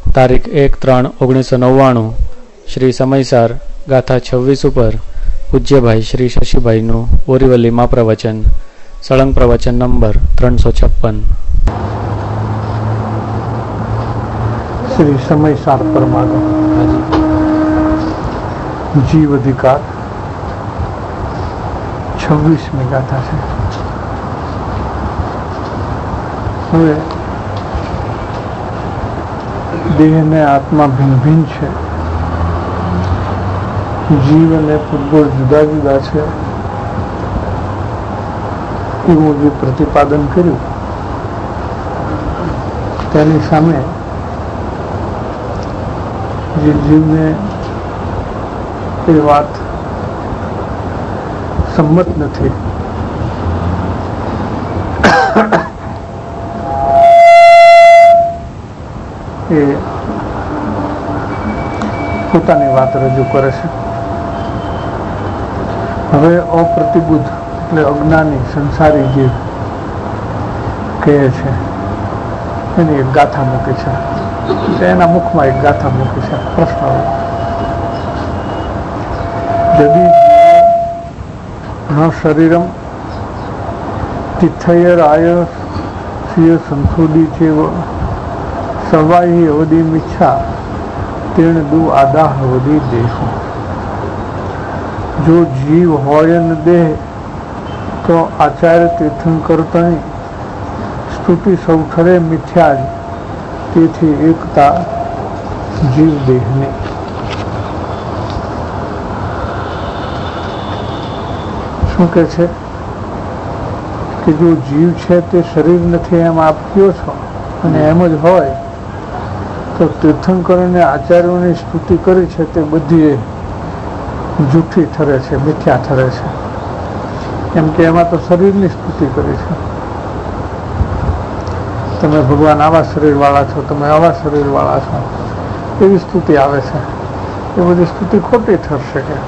તારીખ 1/3/1999 શ્રી સમયસાર ગાથા 26 ઉપર પૂજ્યભાઈ શ્રી શશીભાઈનું બોરીવલીમાં પ્રવચન, સળંગ પ્રવચન નંબર 356. શ્રી સમયસાર પરમાગમ જીવ અધિકાર 26મી ગાથા છે. હવે દેહ ને આત્મા ભિન્ન ભિન્ન છે, જીવ અને પૂતગળ જુદા જુદા છે એવું જે પ્રતિપાદન કર્યું તેની સામે જે જીવને એ વાત સંમત નથી, એ પોતાની વાત રજૂ કરે છે. હવે અપ્રતિબુદ્ધ એટલે અજ્ઞાની સંસારી જીવ કહે છે એની એક ગાથા મૂકી છે, એના મુખમાં એક ગાથા મૂકી છે. પ્રશ્ન: यदि न शरीरम तिथयराय स्वीय संशोधी चेव सवाई अवधि मिच्छा तेण दु आदाह अवधि देह. जो जीव होय न देह तो आचार्य तीर्थंकर तणी स्तुति सौथरे मिथ्या જ, તેથી એકતા જીવ દેહની. શું કે છે કે જો જીવ છે તે શરીર નથી એમ આપ કહો છો, અને એમ જ હોય તો તીર્થંકર અને આચાર્યોની સ્તુતિ કરી છે તે બધી જૂઠી ઠરે છે, મિથ્યા ઠરે છે, કેમ કે એમાં તો શરીરની સ્તુતિ કરી છે. તમે ભગવાન આવા શરીરવાળા છો, તમે આવા શરીરવાળા છો, એવી સ્તુતિ આવે છે. એ બધી સ્તુતિ ખોટી ઠરશે કે.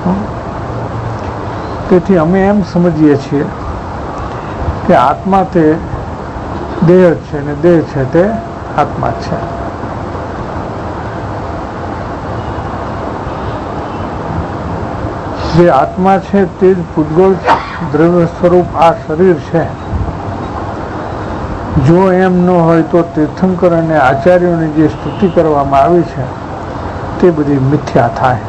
તેથી અમે એમ સમજીએ છીએ કે આત્મા તે દેહ જ છે અને દેહ છે તે આત્મા જ છે. જે આત્મા છે તે જ પૂતગળ દ્રવ્ય સ્વરૂપ આ શરીર છે. જો એમ ન હોય તો તીર્થંકર અને આચાર્યોની જે સ્તુતિ કરવામાં આવી છે તે બધી મિથ્યા થાય.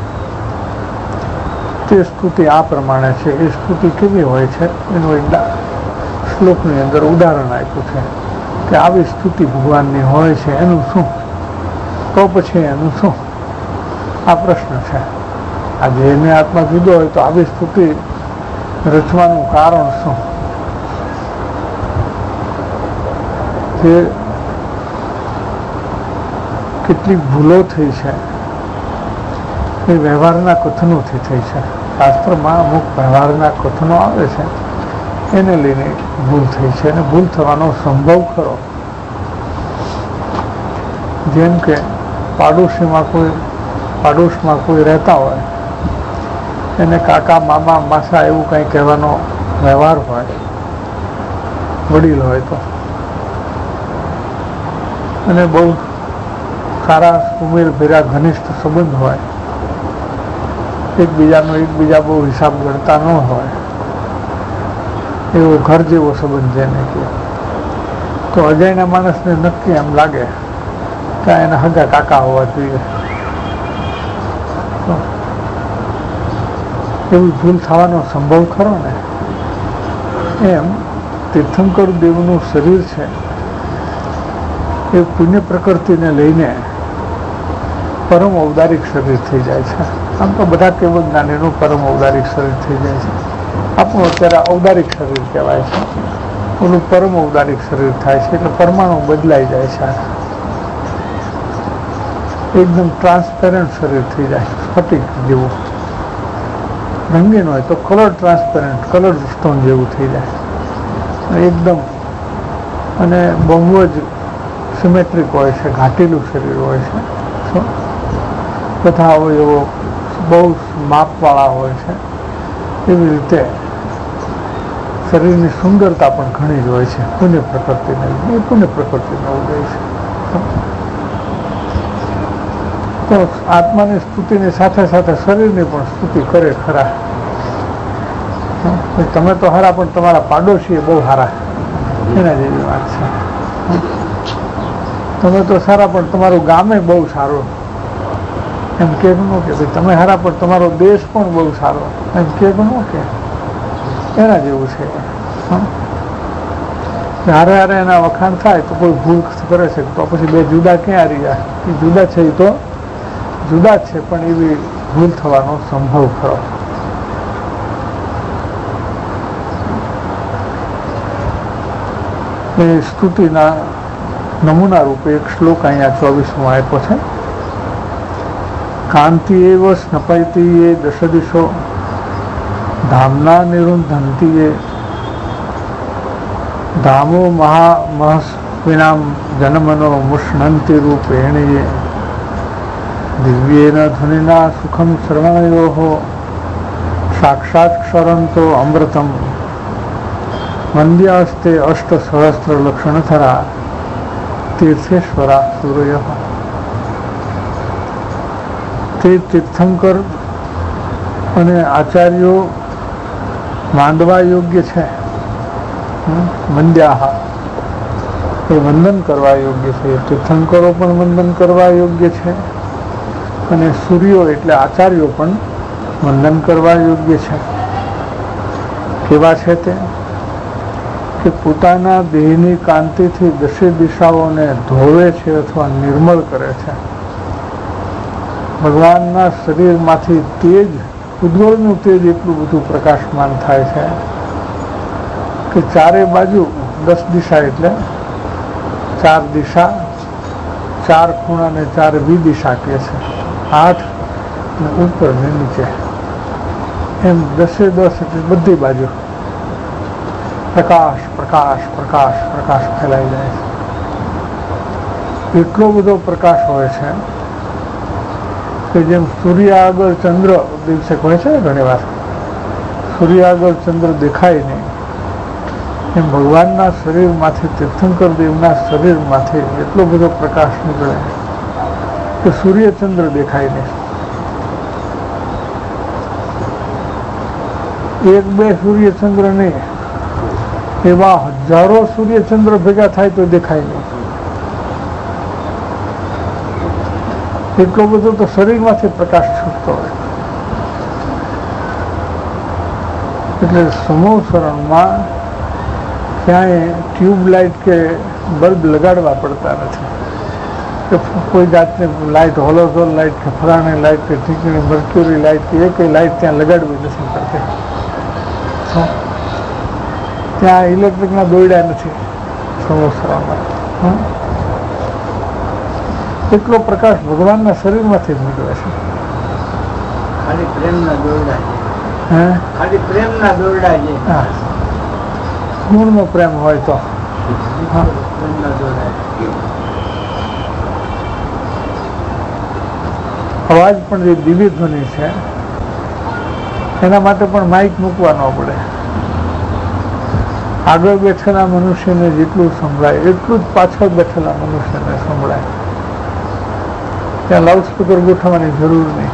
તે સ્તુતિ આ પ્રમાણે છે. એ સ્તુતિ કેવી હોય છે એનું એક શ્લોકની અંદર ઉદાહરણ આપ્યું છે કે આવી સ્તુતિ ભગવાનની હોય છે, એનું શું, તો પછી એનું શું? આ પ્રશ્ન છે. આજે એને આત્મા જુદો હોય તો આવી સ્તુતિ રચવાનું કારણ શું? જે કેટલીક ભૂલો થઈ છે એ વ્યવહારના કથનોથી થઈ છે. શાસ્ત્રમાં અમુક વ્યવહારના કથનો આવે છે એને લઈને ભૂલ થઈ છે, અને ભૂલ થવાનો સંભવ ખરો. જેમ કે પાડોશમાં કોઈ રહેતા હોય, એને કાકા, મામા, માસા એવું કંઈ કહેવાનો વ્યવહાર હોય, વડીલ હોય તો, અને બહુ સારા સુમેળભેરા ઘનિષ્ઠ સંબંધ હોય, એકબીજા બહુ હિસાબ ગણતા ન હોય, એવો ઘર જેવો સંબંધ જેને કહે, તો અજાણ્યા માણસને નક્કી એમ લાગે કે એના હગા કાકા હોવા જોઈએ. એવી ભૂલ થવાનો સંભવ ખરો ને. એમ તીર્થંકર દેવનું શરીર છે એ પુણ્ય પ્રકૃતિને લઈને પરમ ઔદારિક શરીર થઈ જાય છે. આમ તો બધા કેવળ જ્ઞાનીનું પરમ ઔદારિક શરીર થઈ જાય છે. આપણું અત્યારે ઔદારિક શરીર કહેવાય છે, ઓલું પરમ ઔદારિક શરીર થાય છે. એટલે પરમાણુ બદલાઈ જાય છે, એકદમ ટ્રાન્સપેરન્ટ શરીર થઈ જાય, સ્ફટિક જેવું. રંગીન હોય તો કલર ટ્રાન્સપેરન્ટ, કલર સ્ટોન જેવું થઈ જાય એકદમ, અને બહુ જ સિમેટ્રિક હોય છે, ઘાટેલું શરીર હોય છે. બધા અવયવો બહુ માપવાળા હોય છે. એવી રીતે શરીરની સુંદરતા પણ ઘણી જ હોય છે પુણ્ય પ્રકૃતિનો ઉદય છે. તો આત્માની સ્તુતિની સાથે સાથે શરીરની પણ સ્તુતિ કરે ખરા. તમે તો હારા પણ તમારા પાડોશી બહુ સારા, એના જેવી વાત છે. તમે તો સારા પણ તમારું ગામે બહુ સારું, એમ કે ન કે ભાઈ તમે હારા પણ તમારો દેશ પણ બહુ સારો, એમ કે ન કે એના જેવું છે. હારે હારે એના વખાણ થાય તો કોઈ ભૂલ કરે છે તો પછી બે જુદા ક્યાં રહ્યા? એ જુદા છે, એ તો જુદા જ છે, પણ એવી ભૂલ થવાનો સંભવ ખરો. એ સ્તુતિના નમૂના રૂપે એક શ્લોક અહીંયા 24માં આપ્યો છે. કાંતિ એવ સ્નપયતી એ દશદિશો ધામના નિરુંધંતી એ ધામો મહામહસ વિનામ જન્મનો મુષ્ણંતિ રૂપેણીએ દિવ્યેન ધ્વનિના સુખમ શ્રવણયોઃ સાક્ષાત ક્ષરંતો અમૃતમ મંદ્યાસ્તે અષ્ટસહસ્ત્ર લક્ષણધરા તીર્થેશ્વરા સૂર્ય. તે તીર્થંકર અને આચાર્યો માંડવા યોગ્ય છે. મંદ્યાહા એ વંદન કરવા યોગ્ય છે. તીર્થંકરો પણ વંદન કરવા યોગ્ય છે અને સૂર્યો એટલે આચાર્યો પણ વંદન કરવા યોગ્ય છે. કેવા છે તે કે પોતાના દેહની કાંતિથી દશે દિશાઓને ધોવે છે અથવા નિર્મળ કરે છે. ભગવાનના શરીરમાંથી તેજ, ઉદ્ગોળનું તેજ એટલું બધું પ્રકાશમાન થાય છે કે ચારે બાજુ 10 દિશા એટલે 4 દિશા, 4 ખૂણાને 4 વિદિશા કહે છે. 8 ને ઉપર ને નીચે એમ 10 એટલે બધી બાજુ પ્રકાશ પ્રકાશ પ્રકાશ પ્રકાશ ફેલાઈ જાય છે. એટલો બધો પ્રકાશ હોય છે કે જેમ સૂર્ય આગળ ચંદ્ર દિવસે કહે છે ને ઘણી વાર સૂર્ય આગળ ચંદ્ર દેખાય નહીં, એમ ભગવાનના શરીરમાંથી, તીર્થંકર દેવના શરીરમાંથી એટલો બધો પ્રકાશ નીકળે કે સૂર્યચંદ્ર દેખાય નહીં. 1-2 સૂર્યચંદ્ર નહીં, એવા હજારો સૂર્યચંદ્ર ભેગા થાય તો દેખાય નહીં. એટલો બધો તો શરીરમાંથી પ્રકાશ છૂટતો હોય. એટલે સમોસરણમાં ક્યાંય ટ્યુબલાઇટ કે બલ્બ લગાડવા પડતા નથી કે કોઈ જાતની લાઇટ, હોલોઝોલ લાઇટ કે ફલાણી લાઇટ કે ઠીકણી મર્ક્યુરી લાઇટ કે એક લાઇટ ત્યાં લગાડવી નથી પડતી. ત્યાં ઇલેક્ટ્રિકના દોરડા નથી સમોસરામાં. એટલો પ્રકાશ ભગવાનના શરીરમાંથી જ નીકળે છે. ખાલી પ્રેમના દોરડા છે. ખાલી પ્રેમના દોરડા છે. હા, ગુણનો પ્રેમ હોય તો. અવાજ પણ જે દિવ્ય ધ્વનિ છે એના માટે પણ માઇક મૂકવાનો પડે. આગળ બેઠેલા મનુષ્યને જેટલું સંભળાય એટલું જ પાછળ બેઠેલા મનુષ્યને સંભળાય. ત્યાં લાઉડસ્પીકર ગોઠવવાની જરૂર નહીં.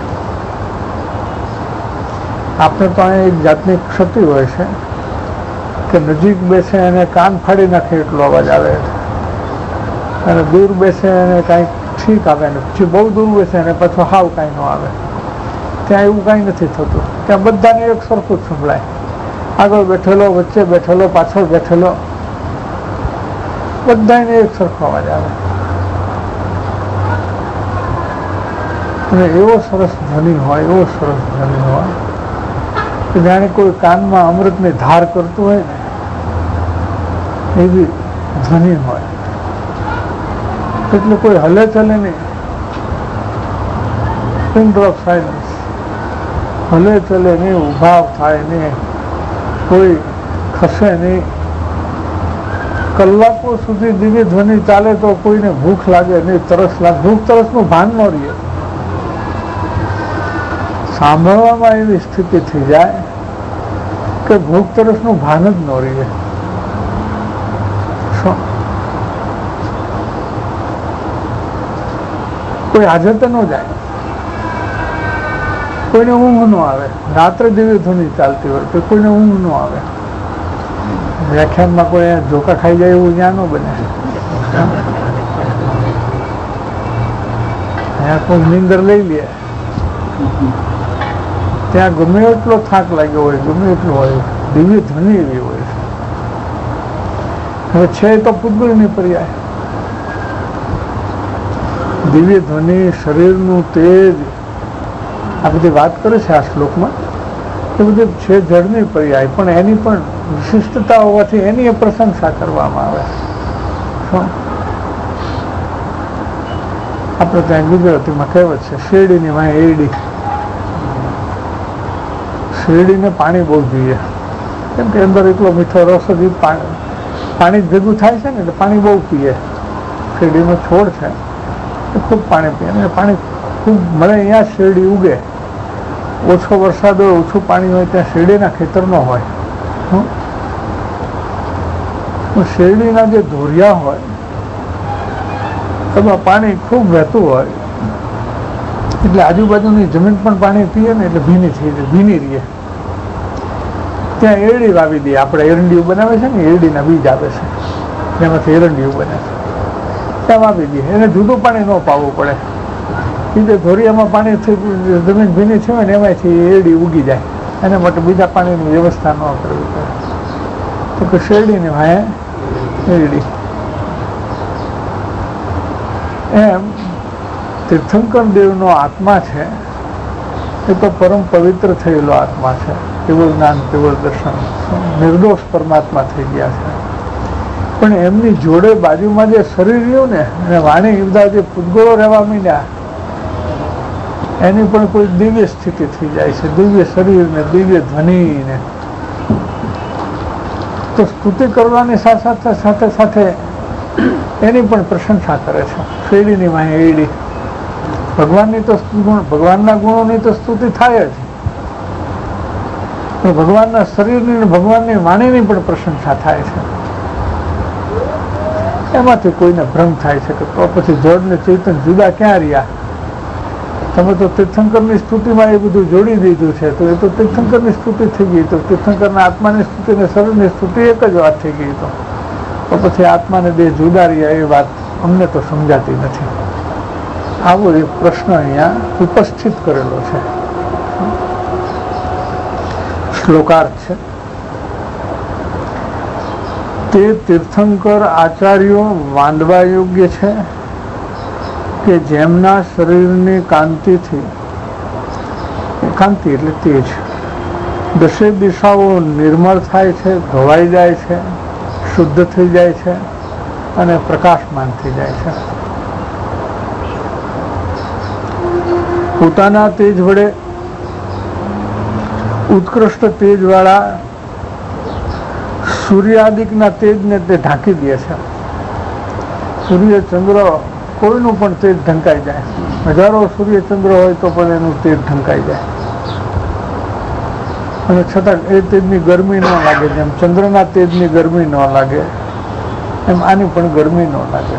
આપણે તો અહીંયા એક જાતની ક્ષતિ હોય છે કે નજીક બેસે એને કાન ફાડી નાખે એટલો અવાજ આવે અને દૂર બેસે એને કાંઈક ઠીક આવે ને પછી બહુ દૂર બેસે અને પાછું હાવ કાંઈ ન આવે. ત્યાં એવું કાંઈ નથી થતું. ત્યાં બધાને એક સરખું જ સંભળાય. આગળ બેઠેલો, વચ્ચે બેઠેલો, પાછળ બેઠેલો, બધાને એક સરખો અવાજ આવે. અને એવો સરસ ધ્વનિ હોય, એવો સરસ ધ્વનિ હોય કે જાણે કોઈ કાનમાં અમૃતની ધાર કરતું હોય ને એવી ધ્વનિ હોય. એટલે કોઈ હલે ચલે નહીં, પિન ડ્રોપ સાયલન્સ, હલે ચલે નહીં, ઉભા થાય નહીં, કોઈ ખસે નહીં. કલાકો સુધી દિવ્ય ધ્વનિ ચાલે તો કોઈને ભૂખ લાગે નહીં, તરસ લાગે, ભૂખ તરસનું ભાન ન રહે. સાંભળવામાં એવી સ્થિતિ થઈ જાય કે ભૂખ તરસનું ભાન જ ન રહે. કોઈ હાજર તો ન જાય. કોઈને ઊંઘ ન આવે, રાત્રે દિવ્ય ધ્વનિ ચાલતી હોય તો કોઈને ઊંઘ ન આવે. વ્યાખ્યાનમાં કોઈ ધોકા ખાઈ જાય એવું જ્યાં ન બને. ત્યાં કોઈ નીંદર લઈ લે, ત્યાં ગમે એટલો થાક લાગ્યો હોય, ગમે એટલો હોય, દિવ્ય ધ્વનિ એવી હોય. હવે છે તો પૂતગલની પર્યાય. દિવ્ય ધ્વનિ, શરીરનું તેજ, આ બધી વાત કરે છે આ શ્લોકમાં, એ બધી છે જળની પર્યાય, પણ એની પણ વિશિષ્ટતા હોવાથી એની પ્રશંસા કરવામાં આવે. શું આપણે ત્યાં ગુજરાતીમાં કહેવત છે, શેરડીની વાંહે એરડી. શેરડીને પાણી બહુ જોઈએ, કેમ કે અંદર એટલો મીઠો રસ જ પાણી ભેગું થાય છે ને, એટલે પાણી બહુ પીએ. શેરડીનો છોડ છે એ ખૂબ પાણી પીએ, અને પાણી ખૂબ મળે અહીંયા શેરડી ઉગે. ઓછો વરસાદ હોય, ઓછું પાણી હોય, ત્યાં શેરડીના ખેતર ન હોય. શેરડીના જે ધોરિયા હોય એમાં પાણી ખૂબ વહેતું હોય, એટલે આજુબાજુની જમીન પણ પાણી પીએ ને એટલે ભીની થઈ જાય, ભીની રહીએ. ત્યાં એરડી વાવી દઈએ આપણે. એરંડિયું બનાવે છે ને, એરડીના બીજ આવે છે, જેમાંથી એરંડિયું બને છે, ત્યાં વાવી દઈએ. એને જુદું પાણી ન પાવવું પડે. એ જે ધોરિયામાં પાણી જમીન ભીની થઈ હોય ને એમાંથી એરડી ઉગી જાય, એના માટે બીજા પાણીની વ્યવસ્થા ન કરવી પડે. તો કે શેરડીની વાંહે એરડી. એમ તીર્થંકર દેવનો આત્મા છે એ તો પરમ પવિત્ર થયેલો આત્મા છે. કેવળ જ્ઞાન, કેવળ દર્શન, નિર્દોષ પરમાત્મા થઈ ગયા છે. પણ એમની જોડે બાજુમાં જે શરીર રહ્યું ને, અને વાણી બધા જે પૂતગળો રહેવા માંડ્યા, એની પણ કોઈ દિવ્ય સ્થિતિ થઈ જાય છે, દિવ્ય શરીર ને, દિવ્ય ધ્વનિ ને. તો સ્તુતિ કરવાની સાથે સાથે એની પણ પ્રશંસા કરે છે. શેરડીની વાંહે એરડી. ભગવાનની તો ભગવાનના ગુણોની તો સ્તુતિ થાય જ, પણ ભગવાનના શરીરની અને ભગવાનની વાણીની પણ પ્રશંસા થાય છે. એમાંથી કોઈને ભ્રમ થાય છે કે તો પછી જડ ને ચેતન જુદા ક્યાં રહ્યા? તમે તો તીર્થંકરની સ્તુતિમાં એ બધું જોડી દીધું છે, તો એ તો તીર્થંકરની સ્તુતિ થઈ ગઈ. તો તીર્થંકરના આત્માની સ્તુતિ અને શરીરની સ્તુતિ એક જ વાત થઈ ગઈ. તો પછી આત્માને બે જુદા રહ્યા એ વાત અમને તો સમજાતી નથી. આવો એક પ્રશ્ન અહીંયા ઉપસ્થિત કરેલો છે. શ્લોકાર્થ છે. તે તીર્થંકર આચાર્યો વાંદવા યોગ્ય છે કે જેમના શરીરની કાંતિથી, કાંતિ એટલે તેજ, દસે દિશાઓ નિર્મળ થાય છે, ધોવાઈ જાય છે, શુદ્ધ થઈ જાય છે અને પ્રકાશમાન થઈ જાય છે. પોતાના તેજ વડે ઉત્કૃષ્ટ તેજવાળા સૂર્યાદિકના તેજને તે ઢાંકી દે છે. સૂર્ય ચંદ્ર કોઈનું પણ તેજ ઢંકાઈ જાય. હજારો સૂર્ય ચંદ્ર હોય તો પણ એનું તેજ ઢંકાઈ જાય, અને છતાં એ તેજની ગરમી ન લાગે. જેમ ચંદ્રના તેજની ગરમી ન લાગે, એમ આની પણ ગરમી ન લાગે.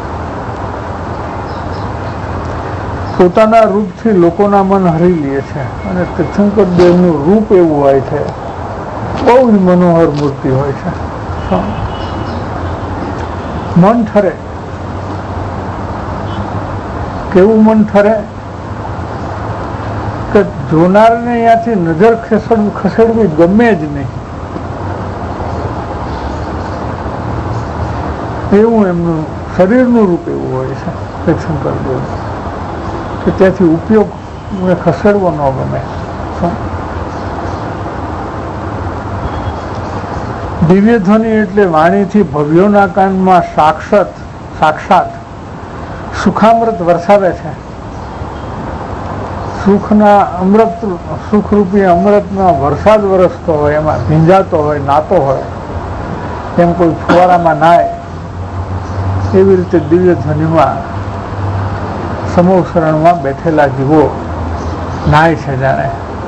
પોતાના રૂપથી લોકોના મન હરી લે છે, અને તીર્થંકર દેવનું રૂપ એવું હોય છે, બહુ જ મનોહર મૂર્તિ હોય છે. મન ઠરે. કેવું મન ઠરે કે જોનારને અહીંયાથી નજર ખસેડવી ગમે જ નહીં, એવું એમનું શરીરનું રૂપ એવું હોય છે તીર્થંકર દેવ, કે ત્યાંથી ઉપયોગ ખસેડવો ન ગમે. દિવ્ય ધ્વનિ એટલે વાણીથી ભવ્યોના કાનમાં સાક્ષાત સુખામૃત વરસાવે છે. સુખના અમૃત, સુખરૂપી અમૃતનો વરસાદ વરસતો હોય, એમાં ભીંજાતો હોય, નાતો હોય, એમ કોઈ ફુવારામાં નાય, એવી રીતે દિવ્ય ધ્વનિમાં સમોશરણમાં બેઠેલા જીવો નાય છે જાણે.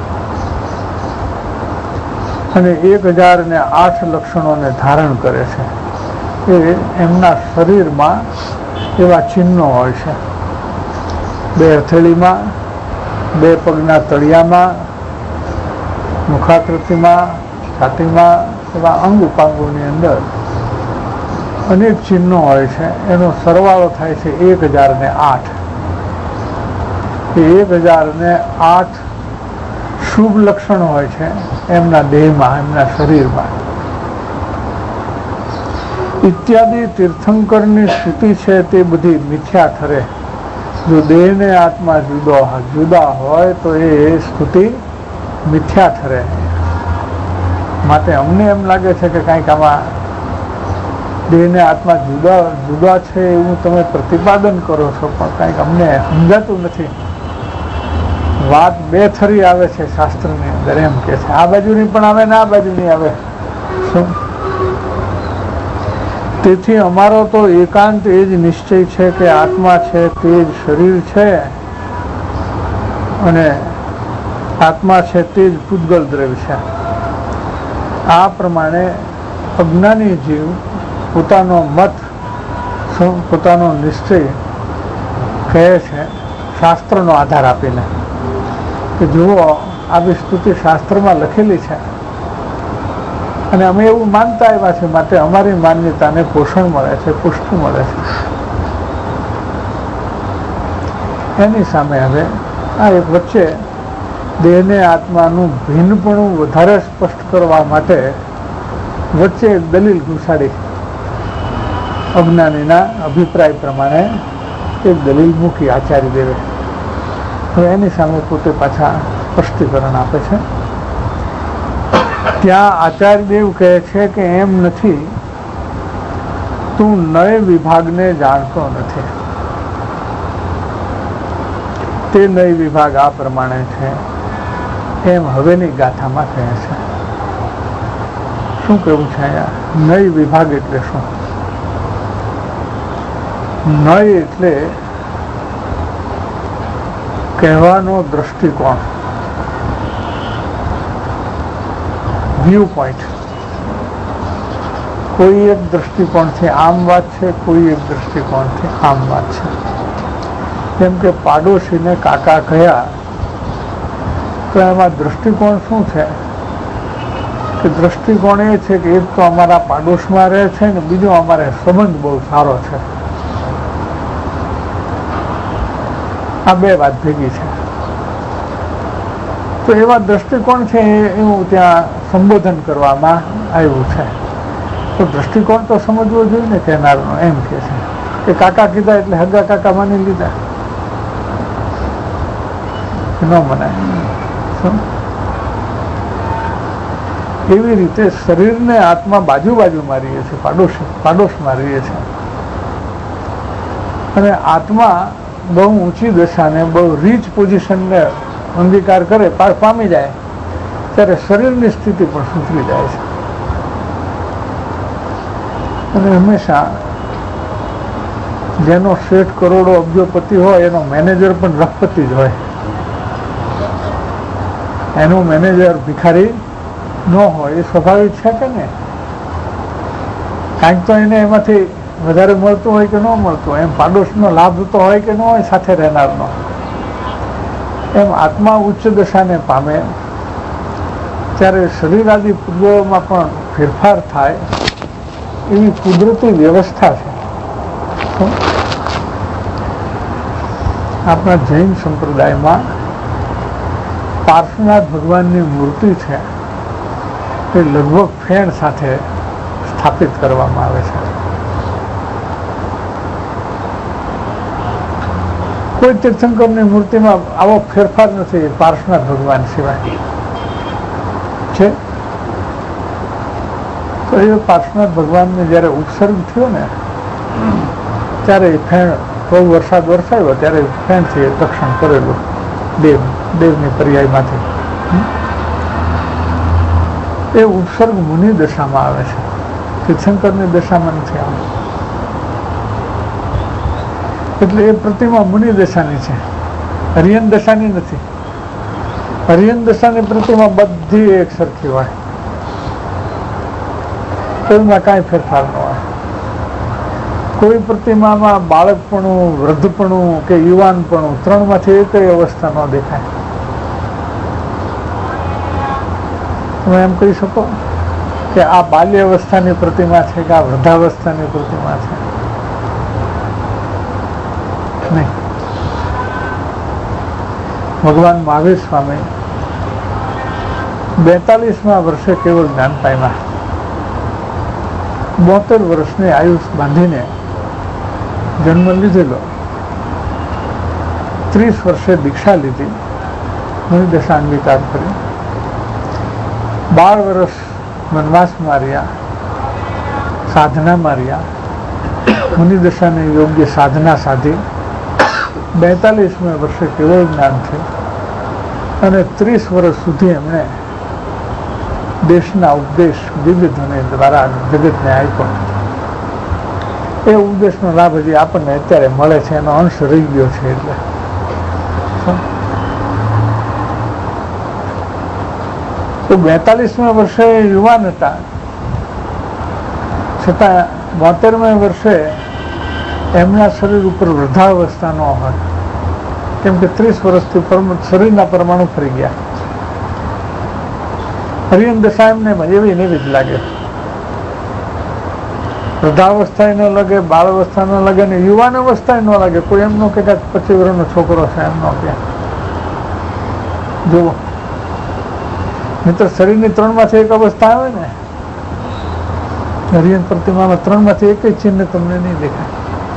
અને 1008 લક્ષણોને ધારણ કરે છે. એ એમના શરીરમાં એવા ચિહ્નો હોય છે. બે હથેળીમાં બે પગના તળિયામાં, મુખાકૃતિમાં, છાતીમાં, એવા અંગ ઉપાંગોની અંદર અનેક ચિહ્નો હોય છે. એનો સરવાળો થાય છે 1008. એ 1008 શુભ લક્ષણ હોય છે એમના દેહમાં, એમના શરીરમાં. ઇત્યાદિ તીર્થંકરની સ્તુતિ છે તે બધી મિથ્યા ઠરે. જો દેહ ને આત્મા જુદા હોય તો એ સ્તુતિ મિથ્યા ઠરે. માટે અમને એમ લાગે છે કે કંઈક આમાં દેહ ને આત્મા જુદા છે એવું તમે પ્રતિપાદન કરો છો, પણ કંઈક અમને સમજાતું નથી. વાત બે થરી આવે છે શાસ્ત્રની અંદર, એમ કે છે આ બાજુની પણ આવે ને આ બાજુની આવે. શું? તેથી અમારો તો એકાંત એ જ નિશ્ચય છે કે આત્મા છે તે જ શરીર છે અને આત્મા છે તે જ પૂતગલ દ્રવ્ય છે. આ પ્રમાણે અજ્ઞાની જીવ પોતાનો મત, પોતાનો નિશ્ચય કહે છે શાસ્ત્રનો આધાર આપીને કે જુઓ આવી સ્તુતિ શાસ્ત્રમાં લખેલી છે અને અમે એવું માનતા આવ્યા છે, માટે અમારી માન્યતાને પોષણ મળે છે, પુષ્ટિ મળે છે. એની સામે હવે આ એક વચ્ચે દેહને આત્માનું ભિન્નપણું વધારે સ્પષ્ટ કરવા માટે વચ્ચે એક દલીલ ઘુસાડી. અજ્ઞાનીના અભિપ્રાય પ્રમાણે એક દલીલ મૂકી આચાર્ય દેવે. હવે એની સામે પોતે પાછા સ્પષ્ટીકરણ આપે છે. ત્યાં આચાર્યદેવ કહે છે કે એમ નથી, તું નય વિભાગને જાણતો નથી. તે નય વિભાગ આ પ્રમાણે છે એમ હવેની ગાથામાં કહે છે. શું કહેવું છે અહીંયા? નય વિભાગ એટલે શું? નય એટલે કહેવાનો દ્રષ્ટિકોણ, વ્યૂ પોઈન્ટ. કોઈ એક દ્રષ્ટિકોણથી આમ વાત છે, કોઈ એક દ્રષ્ટિકોણથી આમ વાત છે. જેમ કે પાડોશીને કાકા કહ્યા તો એમાં દ્રષ્ટિકોણ શું છે કે દ્રષ્ટિકોણ એ છે કે એક તો અમારા પાડોશમાં રહે છે ને બીજો અમારે સંબંધ બહુ સારો છે. આ બે વાત ભેગી છે. તો એવા દ્રષ્ટિકોણ છે એવું ત્યાં સંબોધન કરવામાં આવ્યું છે. તો દ્રષ્ટિકોણ તો સમજવો જોઈએ ને કહેનારનો, એમ કે છે કે કાકા કીધા એટલે હગા કાકા માની લીધા, ન મનાય. એવી રીતે શરીરને આત્મા બાજુમાં રહીએ છે, પાડોશમાં રહીએ છે. અને આત્મા બહુ ઊંચી દશાને, બહુ રીચ પોઝિશનને અંગીકાર કરે, પામી જાય ત્યારે શરીરની સ્થિતિ પણ સુધરી જાય છે. અને હંમેશા જેનો શેઠ કરોડો અબજોપતિ હોય એનો મેનેજર પણ લખપતિ જ હોય. એનું મેનેજર ભિખારી ન હોય એ સ્વાભાવિક છે કે નહીં? કાંઈક તો એને એમાંથી વધારે મળતું હોય કે ન મળતું હોય. એમ પાડોશનો લાભ તો હોય કે ન હોય સાથે રહેનારનો. એમ આત્મા ઉચ્ચ દશાને પામે ત્યારે શરીર આદિ પૂર્વોમાં પણ ફેરફાર થાય એવી કુદરતી વ્યવસ્થા છે. આપણા જૈન સંપ્રદાયમાં પાર્શ્વનાથ ભગવાનની મૂર્તિ છે તે લગભગ ફેણ સાથે સ્થાપિત કરવામાં આવે છે. કોઈ તીર્થંકરની મૂર્તિમાં આવો ફેરફાર નથી પાર્શ્વનાથ ભગવાન સિવાય છે. તો એ પાર્શ્વનાથ ભગવાનને જ્યારે ઉપસર્ગ થયો ને ત્યારે ફેણ બહુ વરસાદ વરસાયો ત્યારે ફેણથી રક્ષણ કરેલું દેવની પર્યાયમાંથી. એ ઉપસર્ગ મુનિ દશામાં આવે છે, તીર્થંકરની દશામાં નથી આવે. એટલે એ પ્રતિમા મુનિ દશાની છે, હરિયન દશાની નથી. હરિયન દશાની પ્રતિમા બધી એક સરખી હોય, એમાં કાંઈ ફેરફાર ન હોય. કોઈ પ્રતિમામાં બાળકપણું, વૃદ્ધપણું કે યુવાનપણું ત્રણમાંથી એક અવસ્થા ન દેખાય. તમે એમ કહી શકો કે આ બાલ્યાવસ્થાની પ્રતિમા છે કે આ વૃદ્ધાવસ્થાની પ્રતિમા છે? નહીં. ભગવાન મહાવીર સ્વામી 42મા વર્ષે કેવળ જ્ઞાન પામ્યા. 72 વર્ષની આયુષ બાંધીને જન્મ લીધેલો. 30 વર્ષે દીક્ષા લીધી, મુનિદશા અંગીકાર કરી. 12 વર્ષ વનવાસ માર્યા, સાધના માર્યા, મુનિદશાને યોગ્ય સાધના સાધી. 42મા વર્ષે કેવળ જ્ઞાન થયું અને 30 વર્ષ સુધી એમણે દેશના ઉપદેશ દિવ્ય ધ્વનિ દ્વારા જગતને આપ્યો. એ ઉપદેશનો લાભ હજી આપણને અત્યારે મળે છે, એનો અંશ રહી ગયો છે. એટલે તો 42મા વર્ષે યુવાન હતા, છતાં 72મા વર્ષે એમના શરીર ઉપર વૃદ્ધાવસ્થા ન હોય, કેમ કે 30 વર્ષથી શરીરના પરમાણુ ફરી ગયા. હરિયન દશા એમને એવી ને એવી જ લાગે. વૃદ્ધાવસ્થા ન લાગે, બાળાવસ્થા ન લાગે ને યુવાન અવસ્થા ન લાગે. કોઈ એમ ન કે 25 વર્ષનો છોકરો છે એમ ન કે. જુઓ મિત્ર, શરીરની 3માંથી એક અવસ્થા આવે ને, હરિયન પ્રતિમામાં 3માંથી એક જ ચિહ્ન તમને નહીં દેખાય.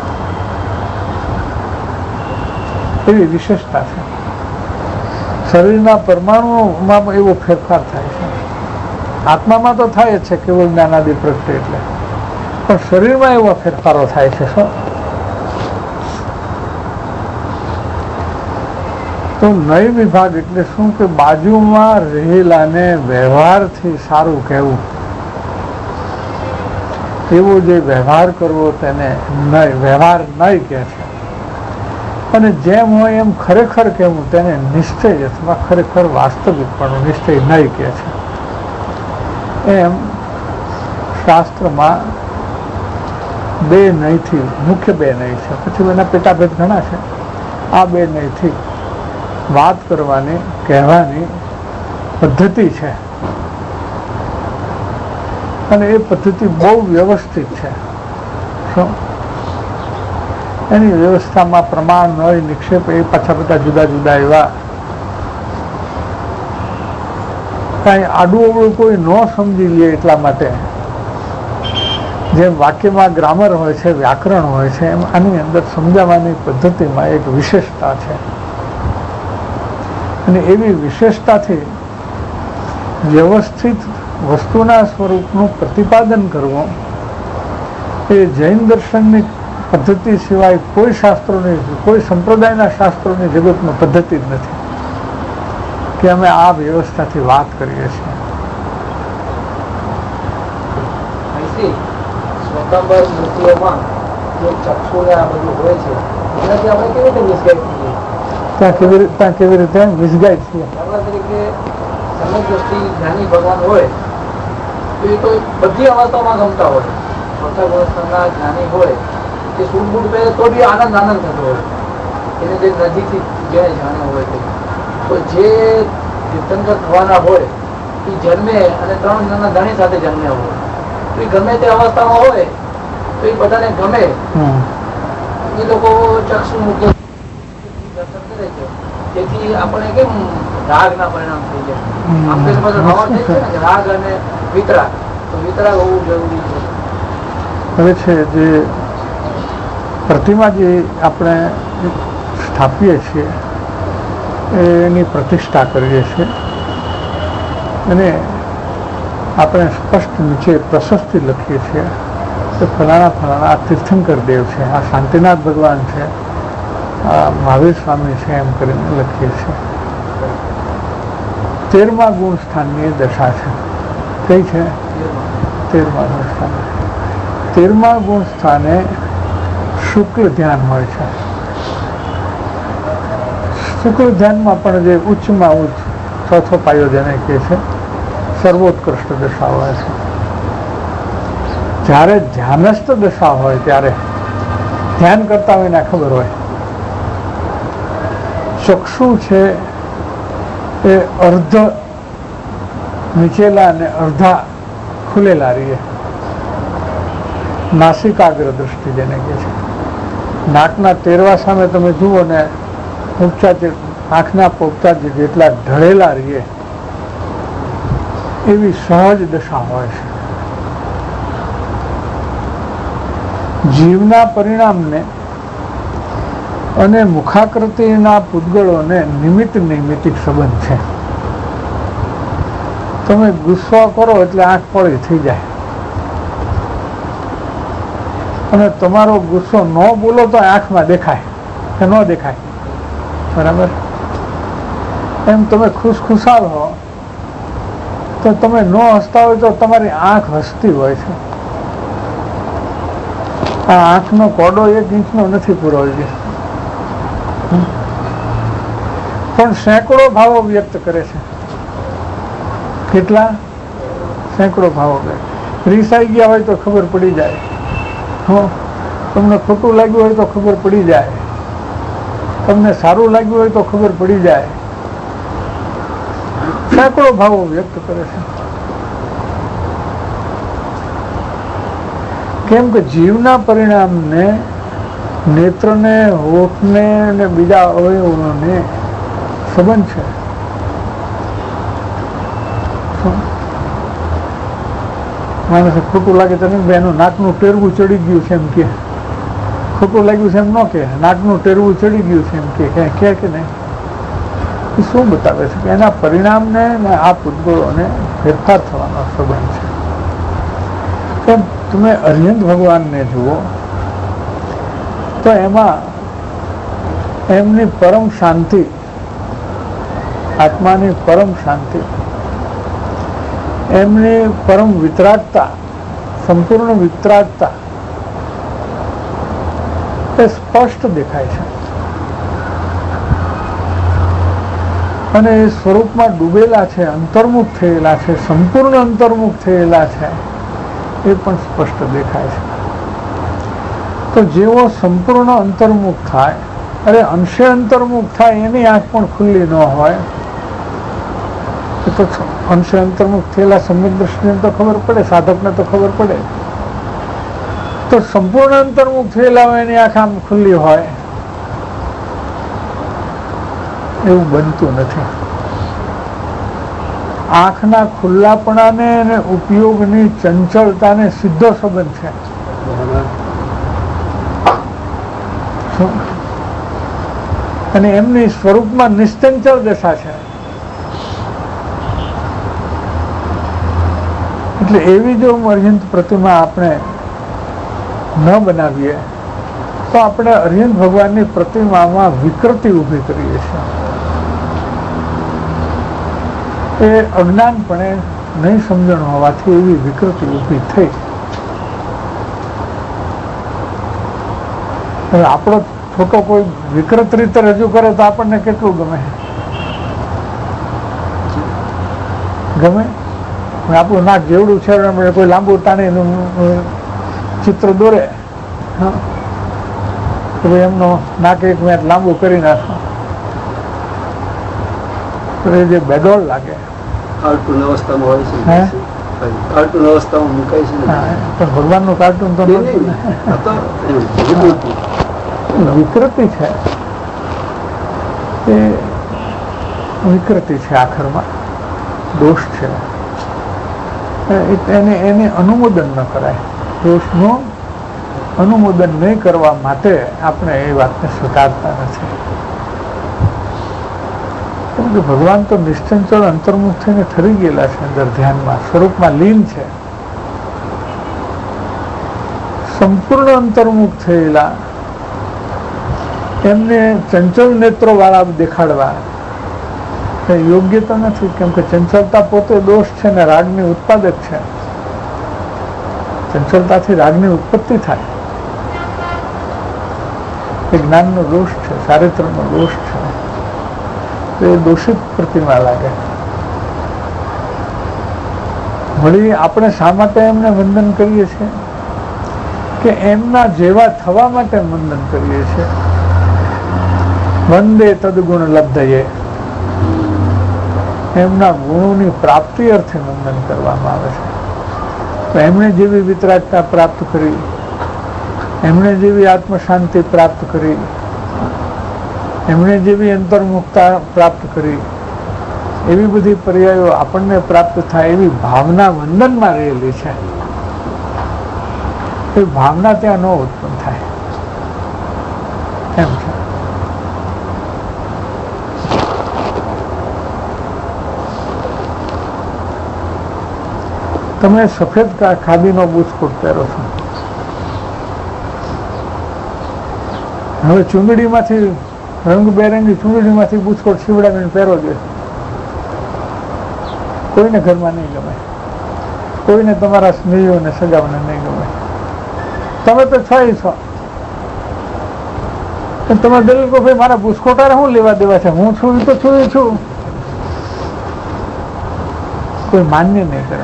એવી વિશેષતા છે. શરીરના પરમાણુમાં એવો ફેરફાર થાય છે. આત્મામાં તો થાય જ છે કેવળ જ્ઞાનાદિ પ્રગટે એટલે, પણ શરીરમાં એવા ફેરફારો થાય છે. શું તો નય વિભાગ એટલે શું કે બાજુમાં રહેલાને વ્યવહારથી સારું કહેવું, એવો જે વ્યવહાર કરવો તેને વ્યવહાર નય કહે છે. અને જેમ હોય એમ ખરેખર કહેવું તેને નિશ્ચય અથવા ખરેખર વાસ્તવિકપણું નિશ્ચય નય કહે છે. એમ શાસ્ત્રમાં 2 નયથી, મુખ્ય 2 નય છે, પછી એના પેટાભેદ ઘણા છે. આ 2 નયથી વાત કરવાની, કહેવાની પદ્ધતિ છે અને એ પદ્ધતિ બહુ વ્યવસ્થિત છે. શું એની વ્યવસ્થામાં પ્રમાણ, નય, નિક્ષેપ એ પાછા બધા જુદા જુદા એવા કાંઈ આડું અવળું કોઈ ન સમજી લે એટલા માટે. જેમ વાક્યમાં ગ્રામર હોય છે, વ્યાકરણ હોય છે, એમ આની અંદર સમજાવવાની પદ્ધતિમાં એક વિશેષતા છે. અને એવી વિશેષતાથી વ્યવસ્થિત વસ્તુના સ્વરૂપનું પ્રતિપાદન કરવું એ જૈન દર્શનની પદ્ધતિ સિવાય કોઈ શાસ્ત્રોની, કોઈ સંપ્રદાયના શાસ્ત્રોની જગતમાં પદ્ધતિ જ નથી કે અમે આ વ્યવસ્થાથી વાત કરીએ છીએ. સ્વતંત્ર મૂર્તિઓમાં જે ચક્ષુને આ બધું હોય છે એનાથી આપણે કેવી રીતે મિસગાઈડ થઈએ? ત્યાં કેવી રીતે મિસગાઈડ છીએ? દાખલા તરીકે સમય દ્રષ્ટિ જ્ઞાની ભગવાન હોય તો એ તો બધી અવસ્થામાં ગમતા હોય. સ્વતંત્ર અવસ્થાના જ્ઞાની હોય કે સૂટ બૂટ પહેરે તો બી આનંદ થતો હોય, એને જે નજીકથી જેને જાણ્યો હોય તે. તો જે તીર્થંકર થવાના હોય એ જન્મે અને 3 જણના ધણી સાથે જન્મ્યા હોય તો એ ગમે તે અવસ્થામાં હોય તો એ બધાને ગમે. એ લોકો ચક્ષુ મૂકે દર્શન કરે છે, તેથી આપણે કેમ રાગના પરિણામ થઈ જાય. આમ તો બધા ભાવ થઈ છે ને રાગ અને વિતરાગ, તો વિતરાગ હોવું જરૂરી છે. હવે છે જે પ્રતિમા જે આપણે સ્થાપીએ છીએ એની પ્રતિષ્ઠા કરીએ છીએ અને આપણે સ્પષ્ટ નીચે પ્રશસ્તિ લખીએ છીએ કે ફલાણા ફલાણા તીર્થંકર દેવ છે, આ શાંતિનાથ ભગવાન છે, આ મહાવીર સ્વામી છે, એમ કરીને લખીએ છીએ. 13મા ગુણ સ્થાનની દશા છે. કઈ છે? 13મા ગુણ સ્થાન. 13મા ગુણ સ્થાને શુક્લ ધ્યાન હોય છે. શુક્લ ધ્યાનમાં પણ જે ઉચ્ચમાં ઉચ્ચ ચોથો પાયો જેને કહે છે સર્વોત્કૃષ્ટ દશા હોય છે. જ્યારે ધ્યાનસ્થ દશા હોય ત્યારે ધ્યાન કરતા હોય ને ખબર હોય ચક્ષુ છે એ અર્ધ નીચેલા અને અડધા ખુલેલા રહીએ. નાસિકાગ્ર દ્રષ્ટિ જેને કહે છે. નાકના તેરવા સામે તમે જુઓ ને આંખના પોપચા જેટલા ઢળેલા રહીએ એવી સહજ દશા હોય છે. જીવના પરિણામને અને મુખાકૃતિના પૂતગળોને નિમિત્ત નૈમિત્તિક સંબંધ છે. તમે ગુસ્સો કરો એટલે આંખ પળી થઈ જાય, અને તમારો ગુસ્સો ન બોલો તો આંખમાં દેખાય કે ન દેખાય, બરાબર? એમ તમે ખુશખુશાલ હો તો તમે ન હસતા હોય તો તમારી આંખ હસતી હોય છે. આ આંખનો કોડો 1 ઇંચનો નથી પૂરો જોઈએ, પણ સેંકડો ભાવો વ્યક્ત કરે છે. કેટલા? સેંકડો ભાવો. રીસાઈ ગયા હોય તો ખબર પડી જાય, તમને ખોટું લાગ્યું હોય તો ખબર પડી જાય, તમને સારું લાગ્યું હોય તો ખબર પડી જાય. સેંકડો ભાવો વ્યક્ત કરે છે. કેમ કે જીવના પરિણામને નેત્રને, હોઠને અને બીજા અવયવોને સંબંધ છે. માણસે ખોટું લાગે તો નહીં, એનું નાકનું ટેરવું ચડી ગયું છે એમ કે, ખોટું લાગ્યું છે એમ ન કે, નાકનું ટેરવું ચડી ગયું છે એમ કે નહીં. એ શું બતાવે છે કે એના પરિણામને ને આ પૂતગળોને ફેરફાર થવાનો સંબંધ છે. કેમ તમે અર્યંત ભગવાનને જુઓ તો એમાં એમની પરમ શાંતિ, આત્માની પરમ શાંતિ, એમની પરમ વિતરાગતા, સંપૂર્ણ વિતરાગતા એ સ્પષ્ટ દેખાય છે. અને એ સ્વરૂપમાં ડૂબેલા છે, અંતર્મુખ થયેલા છે, સંપૂર્ણ અંતર્મુખ થયેલા છે, એ પણ સ્પષ્ટ દેખાય છે. તો જેવો સંપૂર્ણ અંતર્મુખ થાય, અરે અંશે અંતર્મુખ થાય, એની આંખ પણ ખુલ્લી ન હોય તો અંશે અંતર્મુખ થયેલા સમ્યક દ્રષ્ટિને તો ખબર પડે, સાધકને તો ખબર પડે. તો સંપૂર્ણ અંતર્મુખ થયેલા હોય એની આંખ આમ ખુલ્લી હોય એવું બનતું નથી. આંખના ખુલ્લાપણાને અને ઉપયોગની ચંચળતાને સીધો સંબંધ છે. અને એમની સ્વરૂપમાં નિશ્ચંચળ દશા છે. એટલે એવી જો અર્યંત પ્રતિમા આપણે ન બનાવીએ તો આપણે અર્યંત ભગવાનની પ્રતિમામાં વિકૃતિ ઊભી કરીએ છીએ. એ અજ્ઞાનપણે નહીં સમજણ હોવાથી એવી વિકૃતિ ઊભી થઈ. હવે આપણો ફોટો કોઈ વિકૃત રીતે રજૂ કરે તો આપણને કેટલું ગમે? આપણું નાક જેવડું છે કોઈ લાંબુ તાણીનું ચિત્ર દોરે, કે ભાઈ એમનો નાક 1 મિનિટ લાંબુ કરી નાખો તો એ જે બેડોળ લાગે. કાર્ટૂન અવસ્થામાં હોય છે, કાર્ટૂન અવસ્થામાં મુકાય છે. પણ ભગવાનનું કાર્ટૂન તો વિકૃતિ છે, એ વિકૃતિ છે, આખરમાં દોષ છે. એને અનુમોદન ન કરાય. દોષનું અનુમોદન નહીં કરવા માટે આપણે એ વાતને સ્વીકારતા નથી. કેમ કે ભગવાન તો નિશ્ચંચળ અંતર્મુખ થઈને ઠરી ગયેલા છે, અંદર ધ્યાનમાં સ્વરૂપમાં લીન છે. સંપૂર્ણ અંતર્મુખ થયેલા એમને ચંચળ નેત્રો વાળા દેખાડવા યોગ્ય તો નથી. કેમ કે ચંચળતા પોતે દોષ છે ને રાગની ઉત્પાદક છે. ચંચળતાથી રાગની ઉત્પત્તિ થાય. એ જ્ઞાનનો દોષ છે, ચારિત્રનો દોષ છે. તો એ દોષિત પ્રતિમા લાગે. વળી આપણે શા માટે એમને વંદન કરીએ છીએ? કે એમના જેવા થવા માટે વંદન કરીએ છીએ. વંદે તદગુણ લબ્ધયે. એમના ગુણોની પ્રાપ્તિ અર્થે વંદન કરવામાં આવે છે. તો એમણે જેવી વિતરાગતા પ્રાપ્ત કરી, એમણે જેવી આત્મશાંતિ પ્રાપ્ત કરી, એમણે જેવી અંતર્મુખતા પ્રાપ્ત કરી, એવી બધી પર્યાયો આપણને પ્રાપ્ત થાય એવી ભાવના વંદનમાં રહેલી છે. એ ભાવના ત્યાં ન ઉત્પન્ન થાય એમ છે. તમે સફેદ ખાદીનો બુસ્કોટ પહેરો છો, હવે ચૂંદડીમાંથી રંગબેરંગી ચૂંદડીમાંથી બુસ્કોટ સીવડાવીને પહેરો છે. કોઈને ઘરમાં નહીં ગમે, કોઈને તમારા સ્નેહીઓને સગાઓને નહીં ગમે. તમે તો છો છો, તમે દલીલ કહો ભાઈ મારા બુસ્કોટાને શું લેવા દેવા છે, હું છું એ તો છું છું. કોઈ માન્ય નહીં કરે.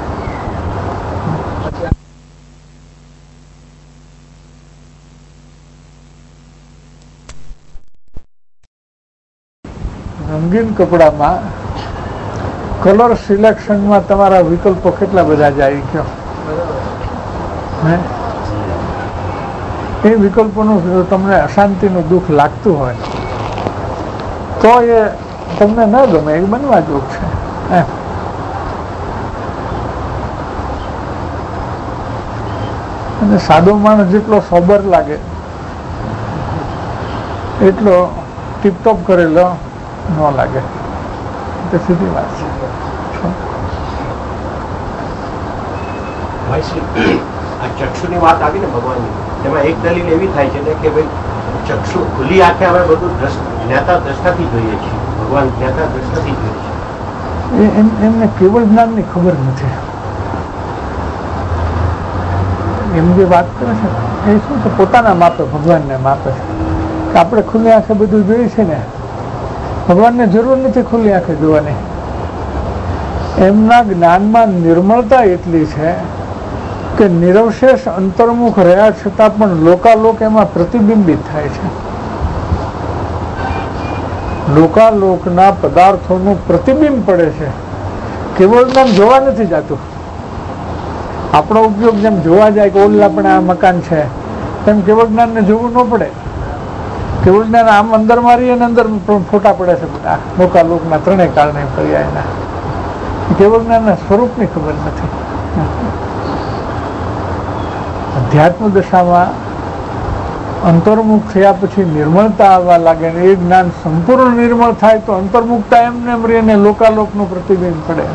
રંગીન કપડામાં કલર સિલેક્શનમાં તમારા વિકલ્પો કેટલા બધા જાય કયો? એ વિકલ્પોનું તમને અશાંતિનું દુઃખ લાગતું હોય તો એ તમને ન ગમે, એ બનવા જોગ છે. અને સાદો માણસ જેટલો સોબર લાગે એટલો ટીપટોપ કરેલો ન લાગે. તો સીધી વાત છે. આ ચક્ષુની વાત આવી ને ભગવાનની, એમાં એક દલીલ એવી થાય છે ને કે ભાઈ ચક્ષુ ખુલ્લી આંખે અમે બધું જ્ઞાતા દ્રષ્ટાથી જોઈએ છીએ, ભગવાન જ્ઞાતા દ્રષ્ટાથી જોઈએ છીએ. એમને કેવળ જ્ઞાનની ખબર નથી. એમ જે વાત કરે છે એ શું છે, પોતાના માપે ભગવાનને માપે છે કે આપણે ખુલ્લી આંખે બધું જોઈએ છે ને, ભગવાનને જરૂર નથી ખુલ્લી આંખે જોવાની. એમના જ્ઞાનમાં નિર્મળતા એટલી છે કે નિરવશેષ અંતર્મુખ રહ્યા છતાં પણ લોકાલોક એમાં પ્રતિબિંબિત થાય છે. લોકાલોકના પદાર્થોનું પ્રતિબિંબ પડે છે. કેવળ જ્ઞાન જોવા નથી જતું. આપણો ઉપયોગ જેમ જોવા જાય કે ઓલા પણ આ મકાન છે, તેમ કેવળ જ્ઞાનને જોવું ન પડે. કેવળ જ્ઞાન આમ અંદર મારી અને અંદર ફોટા પડે છે બધા લોકાલોકના ત્રણેય કારણે પર્યાયના. કેવળ જ્ઞાનના સ્વરૂપની ખબર નથી. અધ્યાત્મ દશામાં અંતર્મુખ થયા પછી નિર્મળતા આવવા લાગે ને એ જ્ઞાન સંપૂર્ણ નિર્મળ થાય તો અંતર્મુખતા એમને રહીને લોકાલોકનું પ્રતિબિંબ પડે.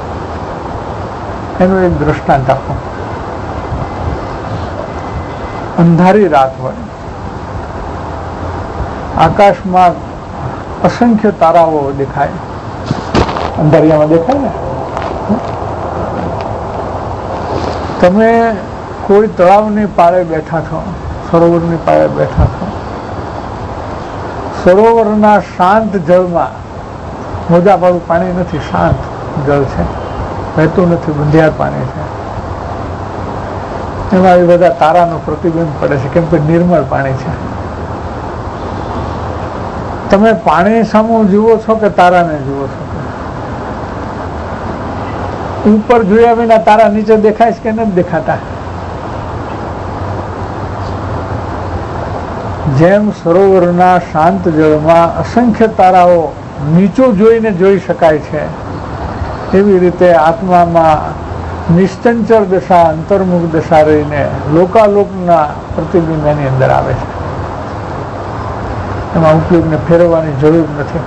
એનું એક દ્રષ્ટાંત આપો. અંધારી રાત હોય, આકાશમાં અસંખ્ય તારાઓ દેખાય, અંધારિયામાં દેખાય ને. તમે કોઈ તળાવની પાળે બેઠા છો, સરોવરની પાળે બેઠા છો, સરોવરના શાંત જળમાં, મોજાવાળું પાણી નથી, શાંત જળ છે, વહેતું નથી, બંધિયાર પાણી છે. એમાં એ બધા તારાનું પ્રતિબિંબ પડે છે, કેમ કે નિર્મળ પાણી છે. તમે પાણી સામું જુઓ છો કે તારાને જુઓ છો? ઉપર જોયા વિના તારા નીચે દેખાય છે કે નથી દેખાતા? જેમ સરોવરના શાંત જળમાં અસંખ્ય તારાઓ નીચું જોઈને જોઈ શકાય છે, એવી રીતે આત્મામાં નિશ્ચંચળ દશા, અંતર્મુખ દશા રહીને લોકાલોકના પ્રતિબિંબ એની અંદર આવે છે. એમાં ઉપયોગને ફેરવવાની જરૂર નથી.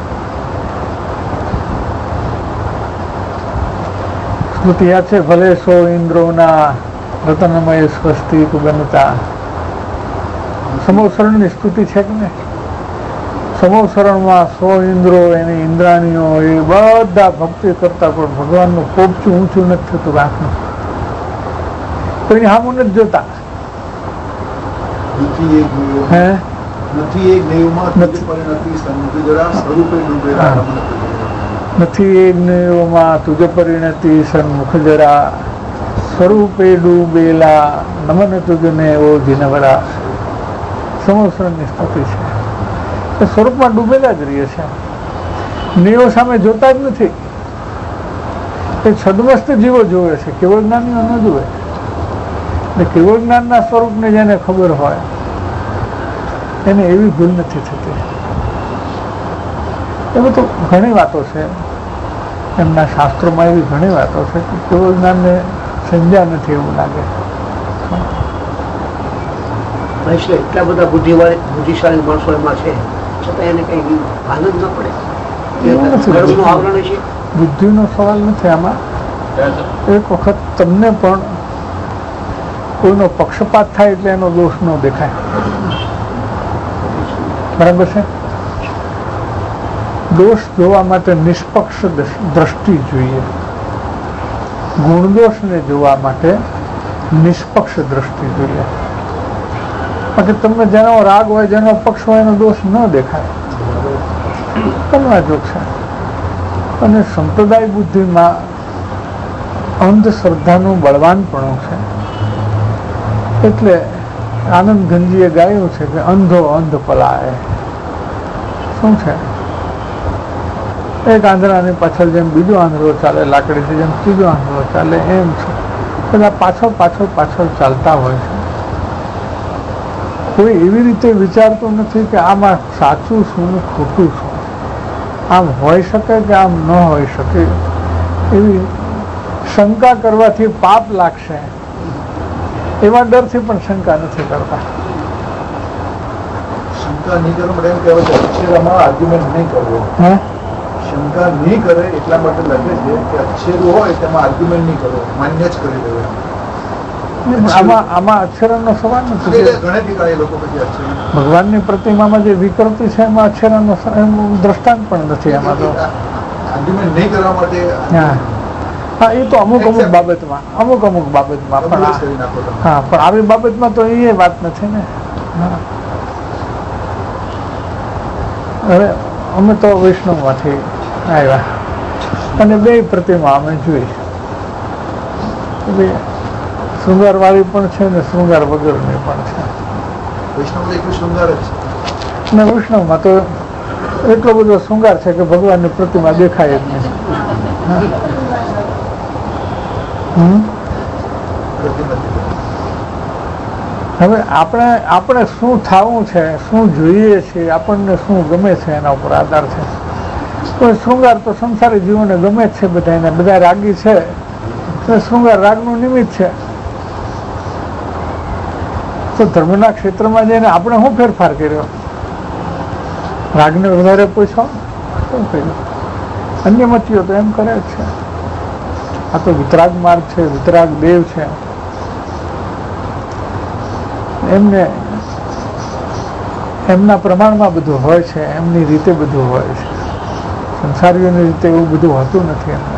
સ્મૃતિ યાદ છે, ભલે સો ઇન્દ્રોના રતનમય સ્વસ્તિક બનતા. સમોસરણની સ્તુતિ છે કે ને? સમોસરણમાં 100 ઇન્દ્રો, એની ઇન્દ્રાણીઓ, એ બધા ભક્તિ કરતા પણ ભગવાનનું પોપચું ઊંચું નથી થતું આંખનું. કોઈની સામું નથી જોતા. નથી એ જ્ઞેયોમાં તુજ પરિણતિ સન્મુખ જરા, સ્વરૂપે ડૂબેલા નમન તુજને ઓ જીનવરા. સમોસરણની સ્તુતિ છે. એ સ્વરૂપમાં ડૂબેલા જ રહીએ છે, નિયો સામે જોતા જ નથી. એ છદમસ્ત જીવો જોવે છે, કેવળ જ્ઞાનીઓ ન જોવે. એટલે કેવળ જ્ઞાનના સ્વરૂપને જેને ખબર હોય એને એવી ભૂલ નથી થતી. એવી તો ઘણી વાતો છે એમના શાસ્ત્રોમાં, એવી ઘણી વાતો છે કે કેવળ જ્ઞાનને સંજ્ઞા નથી એવું લાગે. એટલા બધા બુદ્ધિશાળી માણસો એમાં છે છતાં એને કઈ આનંદ ન પડે. આવરણ છે, બુદ્ધિનો સવાલ નથી આમાં. એક વખત તમને પણ કોઈનો પક્ષપાત થાય એટલે એનો દોષ ન દેખાય. બરાબર છે? દોષ જોવા માટે નિષ્પક્ષ દ્રષ્ટિ જોઈએ. ગુણદોષને જોવા માટે નિષ્પક્ષ દ્રષ્ટિ જોઈએ. બાકી તમને જેનો રાગ હોય, જેનો પક્ષ હોય, એનો દોષ ન દેખાય. કલવા જોગ છે. અને સંપ્રદાય બુદ્ધિમાં અંધશ્રદ્ધાનું બળવાનપણું છે. એટલે આનંદ ગંજીએ ગાયું છે કે અંધો અંધ પલાય. શું છે? એક આંધળાની પાછળ જેમ બીજો આંધળો ચાલે લાકડીથી, જેમ ત્રીજો આંધળો ચાલે, એમ છે. બધા પાછળ ચાલતા હોય છે. કોઈ એવી રીતે વિચારતું નથી કે આમાં સાચું શું ને ખોટું શું, આમ હોઈ શકે કે આમ ન હોઈ શકે. એવી શંકા કરવાથી પાપ લાગશે એવા ડરથી પણ શંકા નથી કરતા. શંકા નહીં કરવા માટે એમ કહેવાય છે અક્ષરમાં આર્ગ્યુમેન્ટ નહીં કરવો. શંકા નહીં કરે એટલા માટે લાગે છે કે અક્ષરો હોય તેમાં આર્ગ્યુમેન્ટ નહીં કરવો, માન્ય જ કરી દેવો. આમાં અક્ષરનો સવાલ નથી. ભગવાનની પ્રતિમામાં જે વિકૃતિ છે એમાં અક્ષરનો દ્રષ્ટાંત પણ નથી. એમાં તો આર્ગ્યુમેન્ટ નહીં કરવા માટે હા, એ તો અમુક બાબતમાં પણ હા, પણ આવી બાબતમાં તો એ વાત નથી ને. હવે અમે તો વૈષ્ણવમાંથી આવ્યા અને બે પ્રતિમા અમે જોઈ. શૃંગાર વાળી પણ છે ને શૃંગાર વગરની પણ છે. વૈષ્ણવમાં તો એટલો બધો શૃંગાર છે કે ભગવાનની પ્રતિમા દેખાય જ નહીં. હવે આપણે શું થવું છે, શું જોઈએ છીએ, આપણને શું ગમે છે એના ઉપર આધાર છે. કોઈ શૃંગાર તો સંસારી જીવોને ગમે જ છે, બધા રાગી છે. શૃંગાર રાગનું નિમિત્ત છે. તો ધર્મના ક્ષેત્રમાં જઈને આપણે શું ફેરફાર કર્યો? રાગને વધારે પૂછો શું કર્યું? અન્ય મતીઓ તો એમ કરે જ છે. આ તો વિતરાગ માર્ગ છે, વિતરાગ દેવ છે. એમને એમના પ્રમાણમાં બધું હોય છે, એમની રીતે બધું હોય છે. સંસારીઓની રીતે એવું બધું હોતું નથી. એમને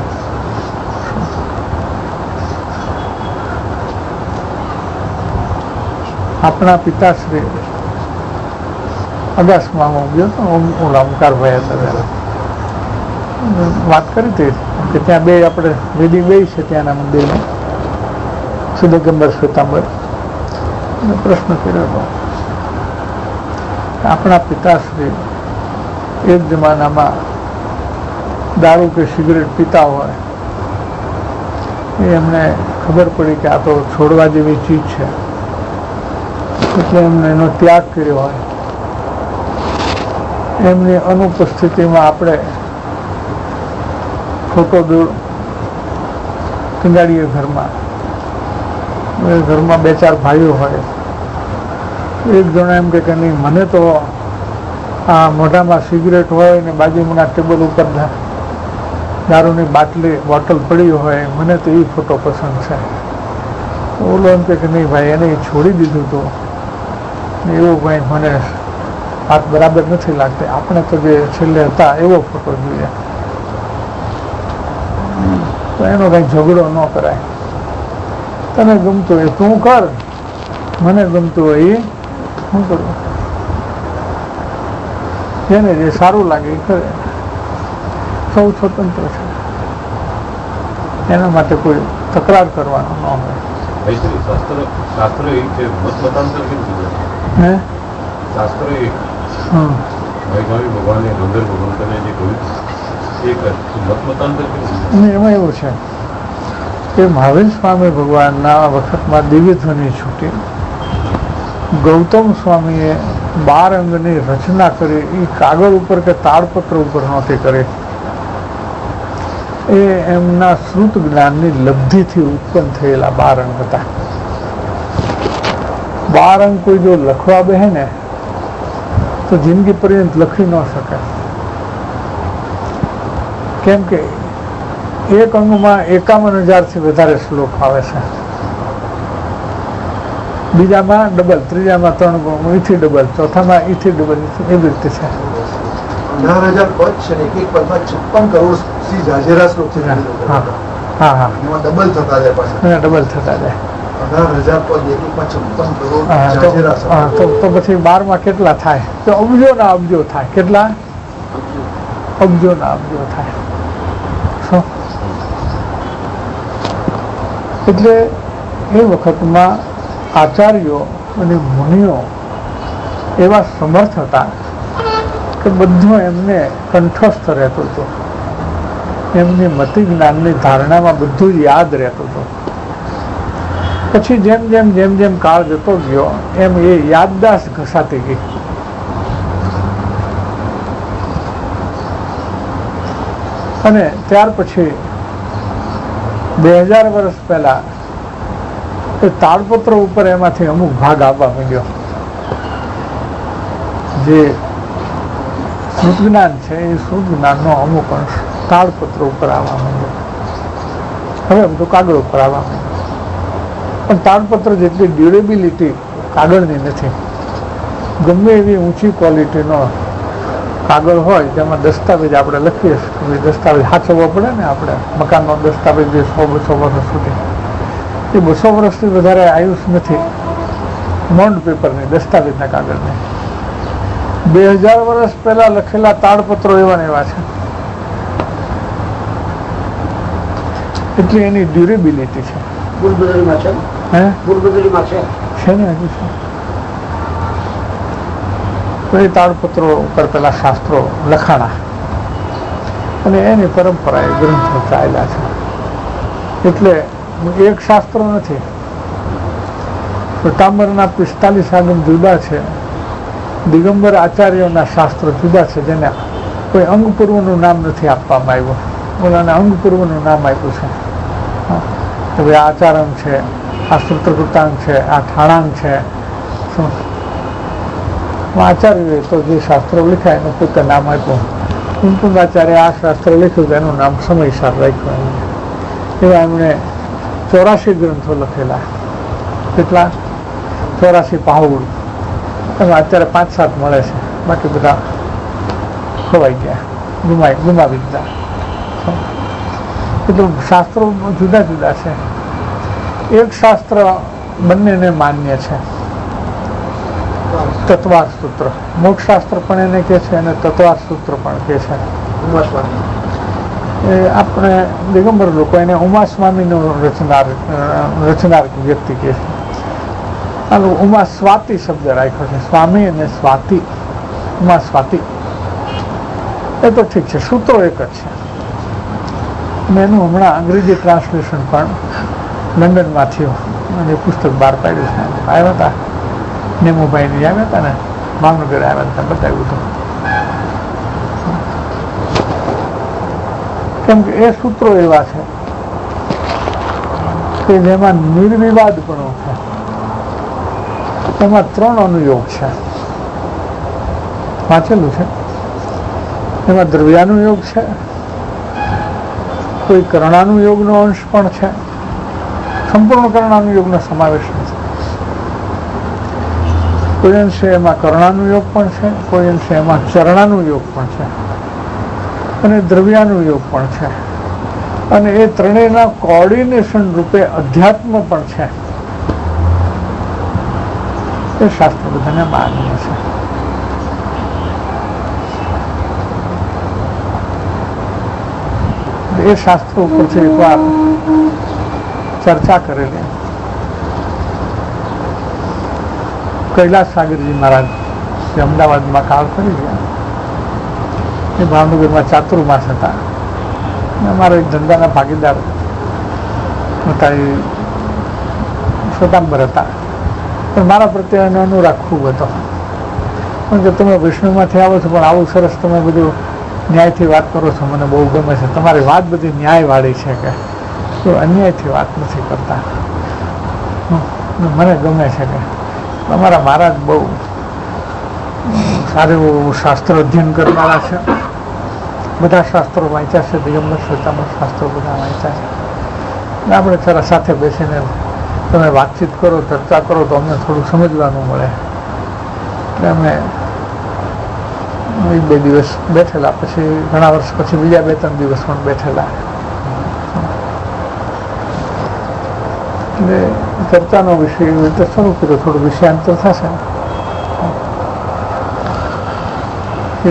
આપણા પિતાશ્રી અગાસમાં હું ગયો તો, ઓમકારભાઈ હતા, વાત કરી હતી કે ત્યાં બે આપણે વેદી બે છે ત્યાંના મંદિરમાં, સુદગંબર શ્વેતાંબર. પ્રશ્ન કર્યો હતો આપણા પિતાશ્રી એક જમાનામાં દારૂ કે સિગરેટ પીતા હોય, એમને ખબર પડી કે આ તો છોડવા જેવી ચીજ છે, એટલે એમને એનો ત્યાગ કર્યો હોય. એમની અનુપસ્થિતિમાં આપણે ફોટો ટીંગાડીએ ઘરમાં બે ચાર ભાઈઓ હોય. એક જણો એમ કે નહીં, મને તો આ મોઢામાં સિગરેટ હોય ને બાજુના ટેબલ ઉપર દારૂની બોટલ પડી હોય, મને તો એ ફોટો પસંદ છે. ઓલો એમ કે નહીં ભાઈ, એને છોડી દીધું હતું, એવું કંઈ મને વાત બરાબર નથી લાગતી, આપણે તો જે છેલ્લે હતા એવો ફોટો જોઈએ. તો એનો કંઈ ઝઘડો ન કરાય. તને ગમતું હોય તું કર, મને ગમતું હોય એ શું કરું. જેને જે સારું લાગે એ કરે. સૌ સ્વતંત્ર છે, એના માટે કોઈ તકરાર કરવાનો ન હોય. ભગવાને નંદર ભગવંતને જે કહ્યું અને એમાં એવું છે કે મહાવીર સ્વામી ભગવાનના વખતમાં દિવ્ય ધ્વનિ છૂટી. ગૌતમ સ્વામીએ 12 અંગની રચના કરી, એ કાગળ ઉપર કે તાડપત્ર ઉપર નહોતી કરી. એ એમના શ્રુત જ્ઞાનની લબ્ધિથી ઉત્પન્ન થયેલા 12 અંગ હતા. 12 અંગ કોઈ જો લખવા બેહે ને તો જિંદગી પર્યંત લખી ન શકે. કેમ કે એક અંગમાં 51,000થી વધારે શ્લોક આવે છે, બીજામાં ડબલ, ત્રીજામાં 3 ગુણ, ઈથી ડબલ, ચોથામાં ઈથી ડબલ, એવી રીતે છે. 18,000 પદ છે ને, એક પદમાં 56 કરોડ થી જાજેરા શ્લોક છે. હા હા હા, એમાં ડબલ થતા જાય પાછા. ડબલ થતા જાય. 18,000 પદ, એકમાં 56 કરોડ જાજેરા શ્લોક. તો પછી 12માં કેટલા થાય? તો અબજો ના અબજો થાય. કેટલા? અબજો ના અબજો થાય. એટલે એ વખતમાં આચાર્યો અને મુનિઓ એવા સમર્થ હતા કે બધું એમને કંઠસ્થ રહેતું હતું. એમની મતિ જ્ઞાનની ધારણામાં બધું યાદ રહેતું હતું. પછી જેમ જેમ જેમ જેમ કાળ જતો ગયો એમ એ યાદદાસ્ત ઘસાતી ગઈ. અને ત્યાર પછી 2000 વર્ષ પહેલા એ તાડપત્ર ઉપર એમાંથી અમુક ભાગ આવવા માંડ્યો. જે શ્રુત જ્ઞાન છે એ શ્રુત જ્ઞાનનો અમુક અંશ તાડપત્ર ઉપર આવવા માંડ્યો. હવે બધું કાગળ ઉપર આવવા માંડ્યો. પણ તાડપત્ર જેટલી ડ્યુરેબિલિટી કાગળની નથી. ગમે એવી ઊંચી ક્વોલિટીનો કાગળ હોય જેમાં દસ્તાવેજ આપણે લખીએ, દસ્તાવેજ સાચવવો પડે ને, આપણે મકાનનો દસ્તાવેજ જે 100-200 વર્ષ સુધી, એ 200 વર્ષથી વધારે આયુષ નથી બોન્ડ પેપરની, દસ્તાવેજના કાગળની. 2000 વર્ષ પહેલા લખેલા તાડપત્રો એવા ને એવા છે. એટલી એની ડ્યુરેબિલિટી છે. ગુલબદરીમાં છે, હે ગુલબદરીમાં છે ને હજુ છે. તો એ તાડપત્રો ઉપર પેલા શાસ્ત્રો લખાણા અને એની પરંપરાએ ગ્રંથો ચાલ્યા છે. એટલે એક શાસ્ત્ર નથી. પીતાંબરના 45 આગમ જુદા છે, દિગંબર આચાર્યોના શાસ્ત્રો જુદા છે, જેને કોઈ અંગ પૂર્વનું નામ નથી આપવામાં આવ્યું. ઓલાને અંગ પૂર્વનું નામ આપ્યું છે. હવે આ આચારમ છે, આ સૂત્રકૃતાંગ છે, આ ઠાણાંગ છે. આચાર્યોએ તો જે શાસ્ત્રો લખ્યા એનું પોતે નામ આપ્યું. કુંકુંદાચાર્ય આ શાસ્ત્ર લખ્યું એનું નામ સમયસાર રાખ્યું. એવા એમણે 84 ગ્રંથો લખેલા. કેટલા? 84 પાહુડ. એમાં અત્યારે 5-7 મળે છે, બાકી બધા ખોવાઈ ગયા, ગુમાવી દીધા. એટલે શાસ્ત્રો જુદા જુદા છે. એક શાસ્ત્ર બંનેને માન્ય છે, તત્વાર સૂત્ર. મોક્ષ શાસ્ત્ર પણ એને કહે છે અને તત્વાર સૂત્ર પણ કહે છે. એ આપણે દિગંબર લોકો એને ઉમા સ્વામીનો રચનાર વ્યક્તિ કહે છે. ઉમા સ્વાતિ શબ્દ રાખ્યો છે, સ્વામી અને સ્વાતિ, ઉમા સ્વાતિ. એ તો ઠીક છે, સૂત્રો એક જ છે. અને એનું હમણાં અંગ્રેજી ટ્રાન્સલેશન પણ લંડનમાં થયું અને પુસ્તક બહાર પાડ્યું છે. આવ્યા હતા નેમુભાઈ આવ્યા હતા ને, ભાવનગર આવ્યા હતા, બતાવ્યું હતું. કેમ કે એ સૂત્રો એવા છે કે જેમાં નિર્વિવાદપણું છે. એમાં 3 અનુયોગ છે, વાંચેલું છે. એમાં દ્રવ્યાનુયોગ છે, કોઈ કરણાનુયોગનો અંશ પણ છે, સંપૂર્ણ કરણાનુયોગનો સમાવેશ નથી. કોઈ અંશે એમાં કરણાનુયોગ પણ છે, કોઈ અંશે એમાં ચરણાનુયોગ પણ છે અને દ્રવ્યાનુયોગ પણ છે. અને એ ત્રણેયના કોર્ડિનેશન રૂપે અધ્યાત્મ પણ છે. એ શાસ્ત્ર બધાને માન્ય છે. એ શાસ્ત્રો ઉપરથી એકવાર ચર્ચા કરેલી. કૈલાસ સાગરજી મહારાજ જે અમદાવાદમાં કાળ કરી ગયા, એ ભાવનગરમાં ચાતુર્માસ હતા. અમારા એક ધંધાના ભાગીદાર હતા એ શ્વેતાંબર હતા, પણ મારા પ્રત્યે એનો અનુરાગ ખૂબ હતો. કારણ કે તમે વિષ્ણુમાંથી આવો છો, પણ આવું સરસ તમે બધું ન્યાયથી વાત કરો છો, મને બહુ ગમે છે. તમારી વાત બધી ન્યાયવાળી છે, કે તો અન્યાયથી વાત નથી કરતા, મને ગમે છે. કે તમારા મહારાજ બહુ સારું એવું શાસ્ત્ર અધ્યયન કરનારા છે, બધા શાસ્ત્રો વાંચ્યા છે, દિગંબર શ્વેતાંબર શાસ્ત્રો બધા વાંચ્યા છે. આપણે જરા સાથે બેસીને તમે વાતચીત કરો, ચર્ચા કરો, તો અમને થોડું સમજવાનું મળે. એટલે અમે 1-2 દિવસ બેઠેલા, પછી ઘણા વર્ષ પછી બીજા 2-3 દિવસ પણ બેઠેલા. એટલે ચર્ચાનો વિષય એવી રીતે શરૂ કર્યો, થોડું વિષયાંતર થશે. કે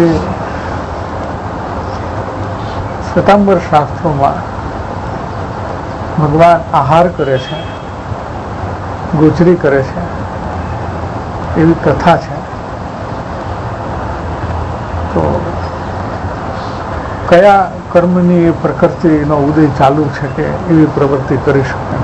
શ્વેતાંબર શાસ્ત્રોમાં ભગવાન આહાર કરે છે, ગોચરી કરે છે, એવી કથા છે. તો કયા કર્મની એ પ્રકૃતિનો ઉદય ચાલુ છે કે એવી પ્રવૃત્તિ કરી શકે?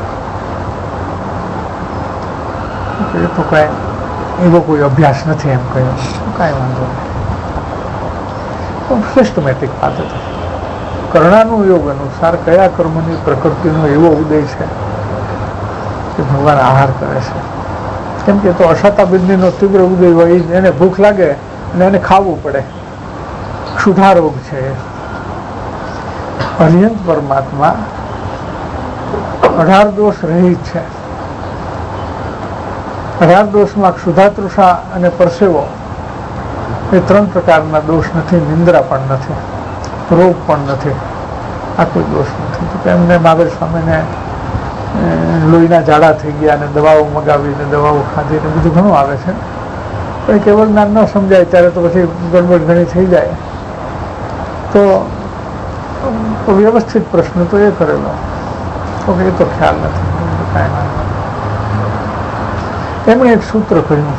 એ તો કાંઈ એવો કોઈ અભ્યાસ નથી એમ કહ્યું, કાંઈ વાંધો નહીં. સિસ્ટમેટિક વાત હતી. કર્ણાનું યોગ અનુસાર કયા કર્મની પ્રકૃતિનો એવો ઉદય છે કે ભગવાન આહાર કરે છે? કેમ કે તો અશાતાબિંદીનો તીવ્ર ઉદય હોય, એને ભૂખ લાગે અને એને ખાવું પડે, ક્ષુધા રોગ છે. અર્યંત પરમાત્મા 18 દોષ રહિત છે. 18 દોષમાં ક્ષુધા, તૃષા અને પરસેવો એ 3 પ્રકારના દોષ નથી. નિંદ્રા પણ નથી, રોગ પણ નથી, આ કોઈ દોષ નથી. તો એમને મહાવીર સ્વામીને લોહીના ઝાડા થઈ ગયા અને દવાઓ મગાવીને દવાઓ ખાધી ને બધું ઘણું આવે છે. પણ કેવળ જ્ઞાન ન સમજાય ત્યારે તો પછી ગડબડ ઘણી થઈ જાય. તો વ્યવસ્થિત પ્રશ્ન તો એ કરેલો, તો એ તો ખ્યાલ નથી, કાંઈ ના. એમણે એક સૂત્ર કહ્યું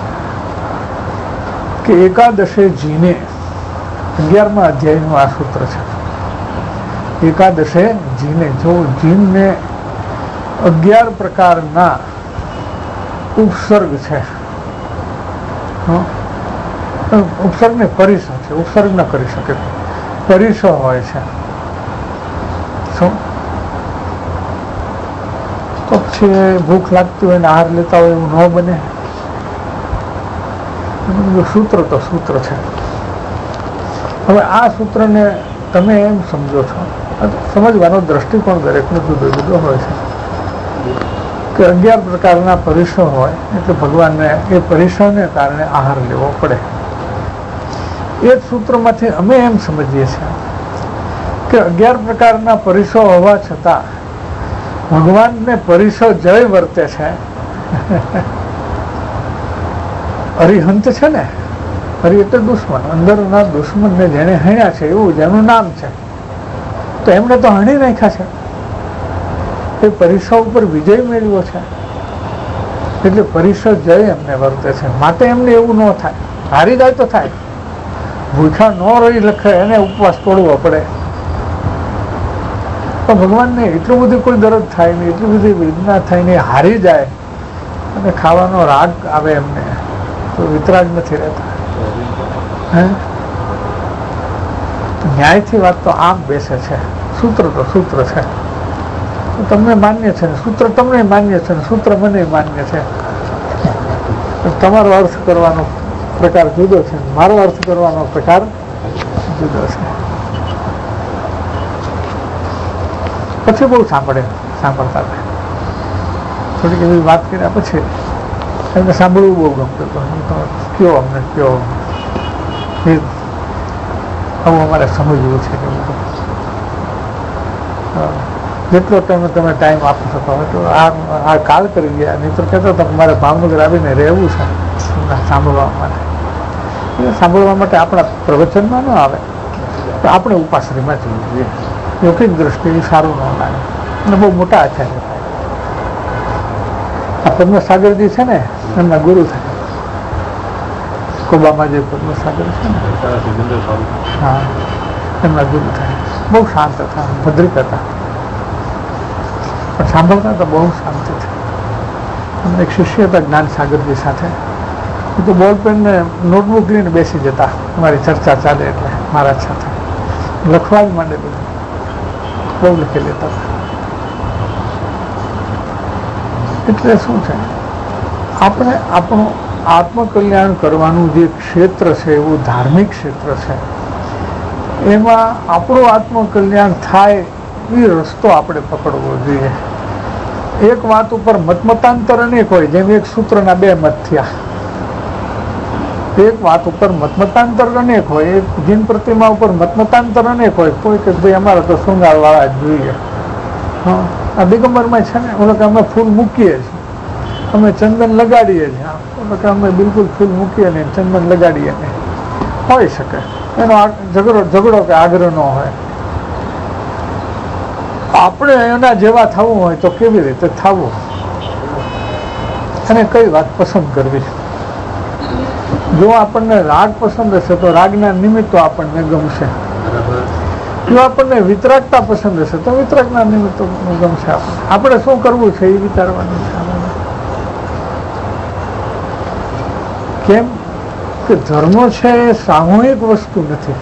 કે એકાદશે જીને, 11મા અધ્યાયનું આ સૂત્ર છે. એકાદશે જીને, જો જીનને 11 પ્રકારના ઉપસર્ગ છે. ઉપસર્ગને પરિસ છે, ઉપસર્ગ ન કરી શકે, પરિસ હોય છે. શું તો પછી ભૂખ લાગતી હોય ને આહાર લેતા હોય એવું ન બને. સૂત્ર તો સૂત્ર છે. હવે આ સૂત્રને તમે એમ સમજો છો, સમજવાનો દ્રષ્ટિકોણ દરેકનો જુદો જુદો હોય છે, કે 11 પ્રકારના પરિસો હોય એટલે ભગવાનને એ પરિસોને કારણે આહાર લેવો પડે. એ જ સૂત્રમાંથી અમે એમ સમજીએ છીએ કે 11 પ્રકારના પરિસો હોવા છતાં ભગવાનને પરિસો જય વર્તે છે. અરિહંત છે ને, હરિ એટલે દુશ્મન, અંદરના દુશ્મનને જેને હણ્યા છે એવું જેનું નામ છે, તો એમણે તો હણી નાખ્યા છે. એ પરિસા ઉપર વિજય મેળવ્યો છે એટલે પરિસા જય એમને વર્તે છે. માટે એમને એવું ન થાય, હારી જાય તો થાય, ભૂખા ન રહી લખે એને ઉપવાસ તોડવો પડે. તો ભગવાનને એટલું બધું કોઈ દર્દ થાય નહીં, એટલી બધી વેદના થાય નહીં, હારી જાય અને ખાવાનો રાગ આવે એમને, તો વિતરાગ નથી રહેતા. ન્યાયથી વાત તો આમ બેસે છે. સૂત્ર તો સૂત્ર છે, તમને માન્ય છે ને સૂત્ર તમને માન્ય છે ને સૂત્ર મને માન્ય છે. તમારો અર્થ કરવાનો પ્રકાર જુદો છે, મારો અર્થ કરવાનો પ્રકાર જુદો છે. પછી બહુ સાંભળતા હતા. થોડીક એવી વાત કર્યા પછી એમને સાંભળવું બહુ ગમતું હતું. કયો અમને કયો, આવું અમારે સમજવું છે કે બધું જેટલો તમે ટાઈમ આપી શકો. તો આ કાલ કરી ગયા, નહીં તો કહેતો હતો મારે ભાવનગર આવીને રહેવું છે સાંભળવા માટે. સાંભળવા માટે આપણા પ્રવચનમાં ન આવે તો આપણે ઉપાશ્રયમાં જવું જોઈએ. યોગિક દ્રષ્ટિએ સારું ન લાગે અને બહુ મોટા આચાર્ય થાય. આ પદ્મસાગરજી છે ને એમના ગુરુ થાય, કોબામાં જે પદ્મસાગર છે ને, હા એમના ગુરુ થાય. બહુ શાંત હતા, ભદ્રિક હતા, પણ સાંભળતા તો બહુ શાંતિ છે. અને એક શિષ્ય હતા જ્ઞાન સાગરજી સાથે, એ તો બોલપેન ને નોટબુક લઈને બેસી જતા, અમારી ચર્ચા ચાલે એટલે મહારાજ સાથે લખવા જ માંડે, બધું બહુ લખી લેતા હતા. એટલે શું છે, આપણે આપણું આત્મકલ્યાણ કરવાનું જે ક્ષેત્ર છે એવું ધાર્મિક ક્ષેત્ર છે, એમાં આપણું આત્મકલ્યાણ થાય એ રસ્તો આપણે પકડવો જોઈએ. એક વાત ઉપર મતમતાંતર અનેક હોય, જેમ એક સૂત્રના બે મત થયા. એક વાત ઉપર મતમતાંતર અનેક હોય, એક જીન પ્રતિમા ઉપર મતમતાંતર અનેક હોય. કોઈ કે ભાઈ અમારે તો શૃંગાર વાળા જ જોઈએ. હા, આ દિગંબરમાં છે ને, ઓલો કે અમે ફૂલ મૂકીએ છીએ, અમે ચંદન લગાડીએ છીએ, ઓલો કે અમે બિલકુલ ફૂલ મૂકીએ નહીં, ચંદન લગાડીએ નહીં. હોઈ શકે, એનો ઝઘડો કે આગ્રહ ન હોય. આપણે એના જેવા થવું હોય તો કેવી રીતે થવું, અને કઈ વાત પસંદ કરવી. જો આપણને રાગ પસંદ હશે તો રાગના નિમિત્તો આપણને ગમશે. જો આપણને વિતરાગતા પસંદ હશે તો વિતરાગના નિમિત્તો ગમશે. આપણે શું કરવું છે એ વિચારવાનું છે. કેમ કે ધર્મ છે એ સામૂહિક વસ્તુ નથી,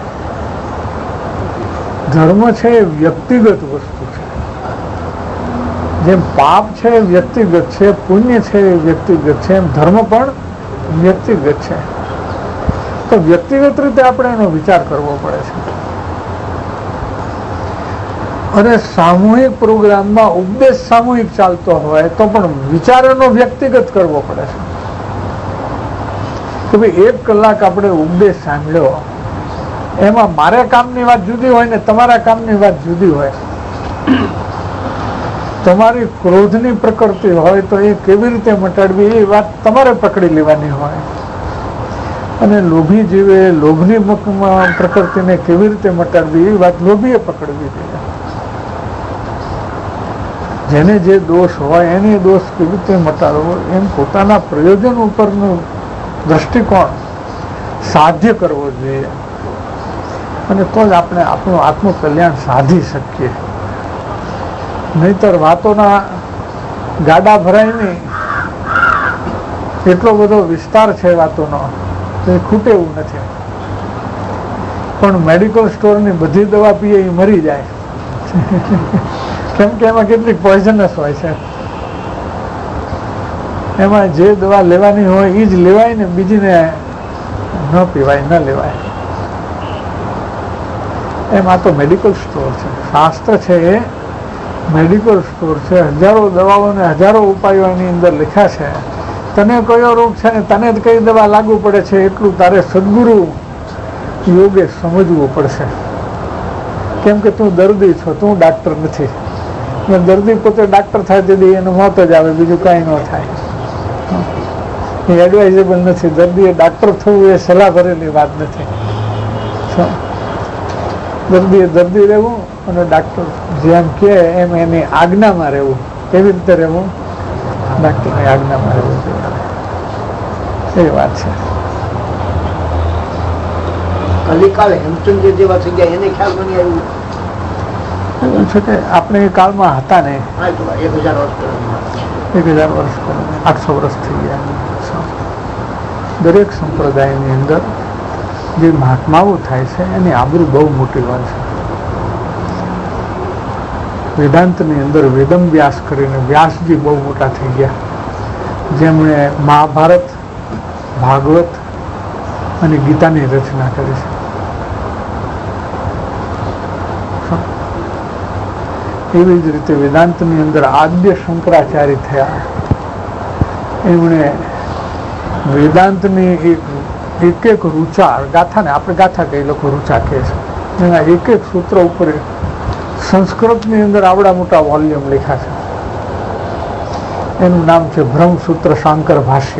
ધર્મ છે એ વ્યક્તિગત વસ્તુ છે. જેમ પાપ છે એ વ્યક્તિગત છે, પુણ્ય છે એ વ્યક્તિગત છે, એમ ધર્મ પણ વ્યક્તિગત છે. તો વ્યક્તિગત રીતે આપણે એનો વિચાર કરવો પડે છે. અને સામૂહિક પ્રોગ્રામમાં ઉપદેશ સામૂહિક ચાલતો હોય તો પણ વિચારોનો વ્યક્તિગત કરવો પડે છે. કે ભાઈ 1 કલાક આપણે ઉપદેશ સાંભળ્યો, એમાં મારા કામની વાત જુદી હોય ને તમારા કામની વાત જુદી હોય. તમારી ક્રોધની પ્રકૃતિ હોય તો એ કેવી રીતે મટાડવી એ વાત તમારે પકડી લેવાની હોય, અને લોભી જીવે લોભની પ્રકૃતિને કેવી રીતે મટાડવી એ વાત લોભીએ પકડવી જોઈએ. જેને જે દોષ હોય એને દોષ કેવી રીતે મટાડવો એમ પોતાના પ્રયોજન ઉપરનું દ્રષ્ટિકોણ સાધ્ય કરવો જોઈએ, અને તો જ આપણે આપણું આત્મકલ્યાણ સાધી શકીએ. નહીતર વાતોના ગાડા ભરાય નહીં, એટલો બધો વિસ્તાર છે વાતોનો, એ ખૂટે એવું નથી. પણ મેડિકલ સ્ટોરની બધી દવા પીએ એ મરી જાય, કેમ કે એમાં કેટલીક પોઈઝનસ હોય છે. એમાં જે દવા લેવાની હોય એ જ લેવાય ને બીજીને ન પીવાય, ન લેવાય. એમાં તો મેડિકલ સ્ટોર છે, શાસ્ત્ર છે એ મેડિકલ સ્ટોર છે. હજારો દવાઓ ને હજારો ઉપાયો એની અંદર લખ્યા છે. તને કયો રોગ છે ને તને જ કઈ દવા લાગુ પડે છે એટલું તારે સદગુરુ યોગે સમજવું પડશે. કેમ કે તું દર્દી છો, તું ડાક્ટર નથી. દર્દી પોતે ડાક્ટર થાય તેથી એનું મોત જ આવે, બીજું કાંઈ ન થાય. એ એડવાઇઝેબલ નથી. દર્દીએ ડાક્ટર થવું એ સલાહ ભરેલી વાત નથી. દર્દીએ દર્દી રહેવું અને ડાક્ટર જેમ કે એમ એની આજ્ઞામાં રહેવું. કેવી રીતે રહેવું? ડાક્ટરની આજ્ઞામાં રહેવું એ વાત છે. કલિકાળે હેમચંદ્ર જેવા થઈ ગયા એને ખ્યાલ બની આવ્યું એવું છે કે આપણે એ કાળમાં હતા ને, 1000 વર્ષ પહેલા, 1000 વર્ષ પહેલા, 800 વર્ષ થઈ ગયા. દરેક સંપ્રદાયની અંદર જે મહાત્માઓ થાય છે એની આબરૂ બહુ મોટી હોય છે. વેદાંતની અંદર વેદમ વ્યાસ કરીને વ્યાસજી બહુ મોટા થઈ ગયા, જેમણે મહાભારત, ભાગવત અને ગીતાની રચના કરી છે. એવી જ રીતે વેદાંતની અંદર આદ્ય શંકરાચાર્ય થયા. એમણે વેદાંતની એક એક રૂચા, ગાથાને આપણે ગાથા કઈ લોકો રૂચા કહે છે, એના એક એક સૂત્ર ઉપર સંસ્કૃતની અંદર આવડા મોટા વોલ્યુમ લખ્યા છે. એનું નામ છે બ્રહ્મસૂત્ર શાંકર ભાષ્ય.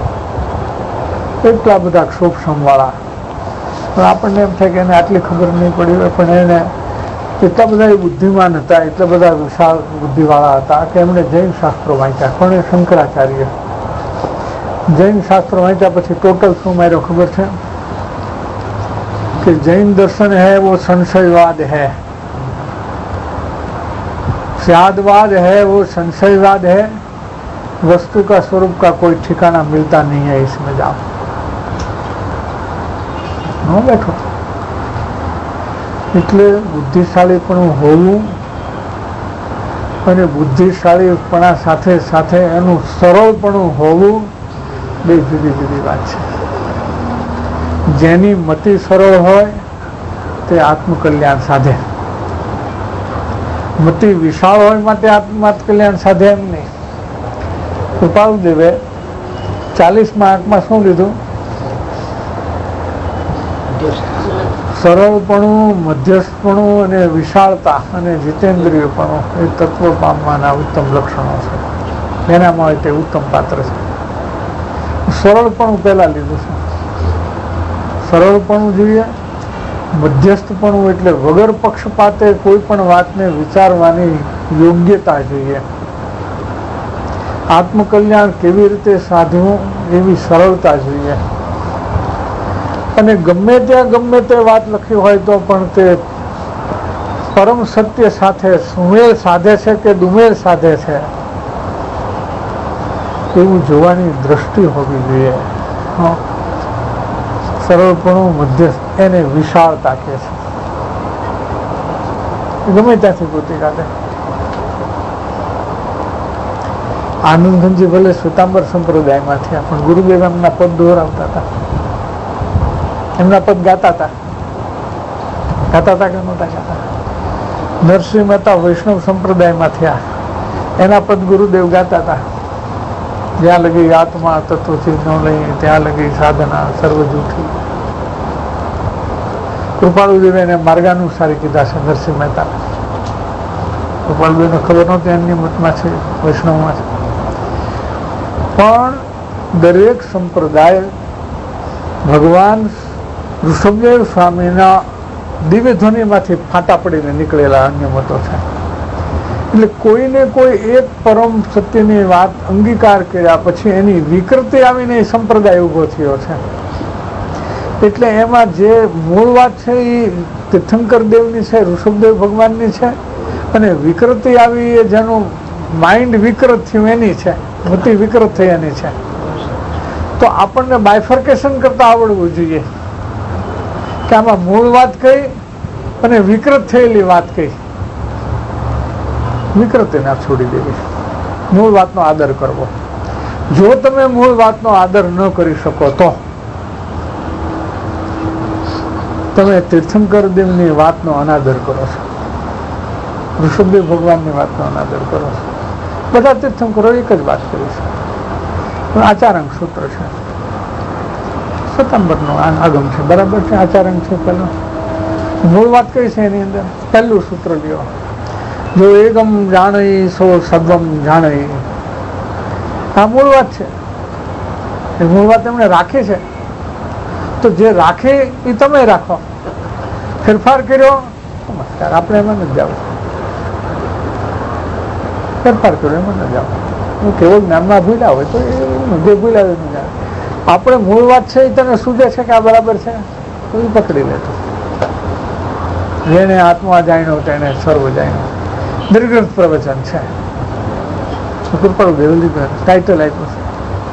એટલા બધા ક્ષોભસમવાળા, પણ આપણને એમ થાય કે એને આટલી ખબર નહીં પડી હોય, પણ એને એટલા બધા બુદ્ધિમાન હતા, એટલા બધા વિશાળ બુદ્ધિવાળા હતા કે એમણે જૈન શાસ્ત્રો વાંચ્યા. કોણે? શંકરાચાર્ય. જૈન શાસ્ત્રો વાંચ્યા પછી ટોટલ શું માર્યો ખબર છે? કે જૈન દર્શન હૈ વો સંશયવાદ હૈ, स्यादवाद है वो संशयवाद है, वस्तु का स्वरूप का कोई ठिकाना मिलता नहीं है, इसमें जाओ न बैठो। એટલે બુદ્ધિશાળીપણું હોવું અને બુદ્ધિશાળીપણા સાથે સાથે એનું સરળપણું હોવું બે જુદી જુદી વાત છે। જેની મતિ સરળ હોય તે આત્મકલ્યાણ સાધે, મતિ વિશાળ હોય માટે આત્મકલ્યાણ સાધે એમ નહીં। કૃપાળુદેવે 40મા અંકમાં શું લીધું? સરળપણું, મધ્યસ્થપણું અને વિશાળતા અને જીતેન્દ્રિયપણું એ તત્વ પામવાના ઉત્તમ લક્ષણો છે, જેનામાં હોય તે ઉત્તમ પાત્ર છે। સરળપણું પહેલા લીધું છે, સરળપણું જોઈએ, મધ્યસ્થપણું એટલે વગર પક્ષપાતે કોઈ પણ વાતને વિચારવાની યોગ્યતા જોઈએ, આત્મકલ્યાણ કેવી રીતે સાધવું એવી સરળતા જોઈએ, અને ગમે ત્યાં ગમે તે વાત લખી હોય તો પણ તે પરમ સત્ય સાથે સુમેળ સાધે છે કે દુમેળ સાધે છે એવું જોવાની દ્રષ્ટિ હોવી જોઈએ। સરળપણું, મધ્યસ્થ એને વિશાળતા કહે છે, ગમે ત્યાંથી ગોતી કાઢે। આનંદજી ભલે શ્વેતાંબર સંપ્રદાયમાંથી, પણ ગુરુદેવ એમના પદ દોહરાવતા હતા, એમના પદ ગાતા હતા કે નહોતા ગાતા? નરસિંહ મહેતા વૈષ્ણવ સંપ્રદાયમાં થયા, એના પદ ગુરુદેવ ગાતા હતા। જ્યાં લગી આત્મા તત્વથી ન લઈ ત્યાં લગી સાધના સર્વ જૂઠી। કૃપાળુદેવે એને માર્ગાનુસારી કીધા છે નરસિંહ મહેતા। કૃપાળુદેવને ખબર નહોતી એમની મતમાં છે, વૈષ્ણવમાં છે, પણ દરેક સંપ્રદાય ભગવાન ઋષભદેવ સ્વામીના દિવ્ય ધ્વનિમાંથી ફાટા પડીને નીકળેલા અન્ય મતો છે। એટલે કોઈને કોઈ એક પરમ સત્યની વાત અંગીકાર કર્યા પછી એની વિકૃતિ આવીને એ સંપ્રદાય ઉભો થયો છે। એટલે એમાં જે મૂળ વાત છે એ તીર્થંકર દેવની છે, ઋષભદેવ ભગવાનની છે, અને વિકૃતિ આવી એ જેનું માઇન્ડ વિકૃત થયું એની છે, મતિ વિકૃત થઈ એની છે। તો આપણને બાયફર્કેશન કરતા આવડવું જોઈએ કે આમાં મૂળ વાત કઈ અને વિકૃત થયેલી વાત કઈ। વિકૃતિ ના છોડી દેવી, મૂળ વાતનો આદર કરવો। જો તમે મૂળ વાતનો આદર ન કરી શકો તો તમે તીર્થંકર દેવની વાતનો અનાદર કરો છો, ઋષભદેવ ભગવાનની વાતનો અનાદર કરો છો। બધા તીર્થંકરો એક જ વાત કરી છે, આચારંગ સૂત્ર છે, શ્વેતાંબરનો આગમ છે, બરાબર છે, આચારંગ છે પહેલું, મૂળ વાત કઈ છે એની અંદર પહેલું સૂત્ર લ્યો, જો એકમ જાણઈ સો સર્વમ જાણઈ, આ મૂળ વાત છે। એ મૂળ વાત એમણે રાખી છે, તો જે રાખે એ તમે રાખો, ફેરફાર કર્યો નમસ્કાર, આપણે એમાં નથી જવું, ફેરફાર કર્યો એમાં ન જાવ। હું કેવો જ્ઞાનમાં ભૂલ્યા હોય તો એ ભૂલ્યા ન જાય, આપણે મૂળ વાત છે એ તને સૂજે છે કે આ બરાબર છે તો એ પકડી લેતો। જેને આત્મા જાણ્યો તેને સર્વ જાણ્યો, દીર્ઘ પ્રવચન છે, કૃપાળુદેવ ટાઇટલ આપ્યું છે।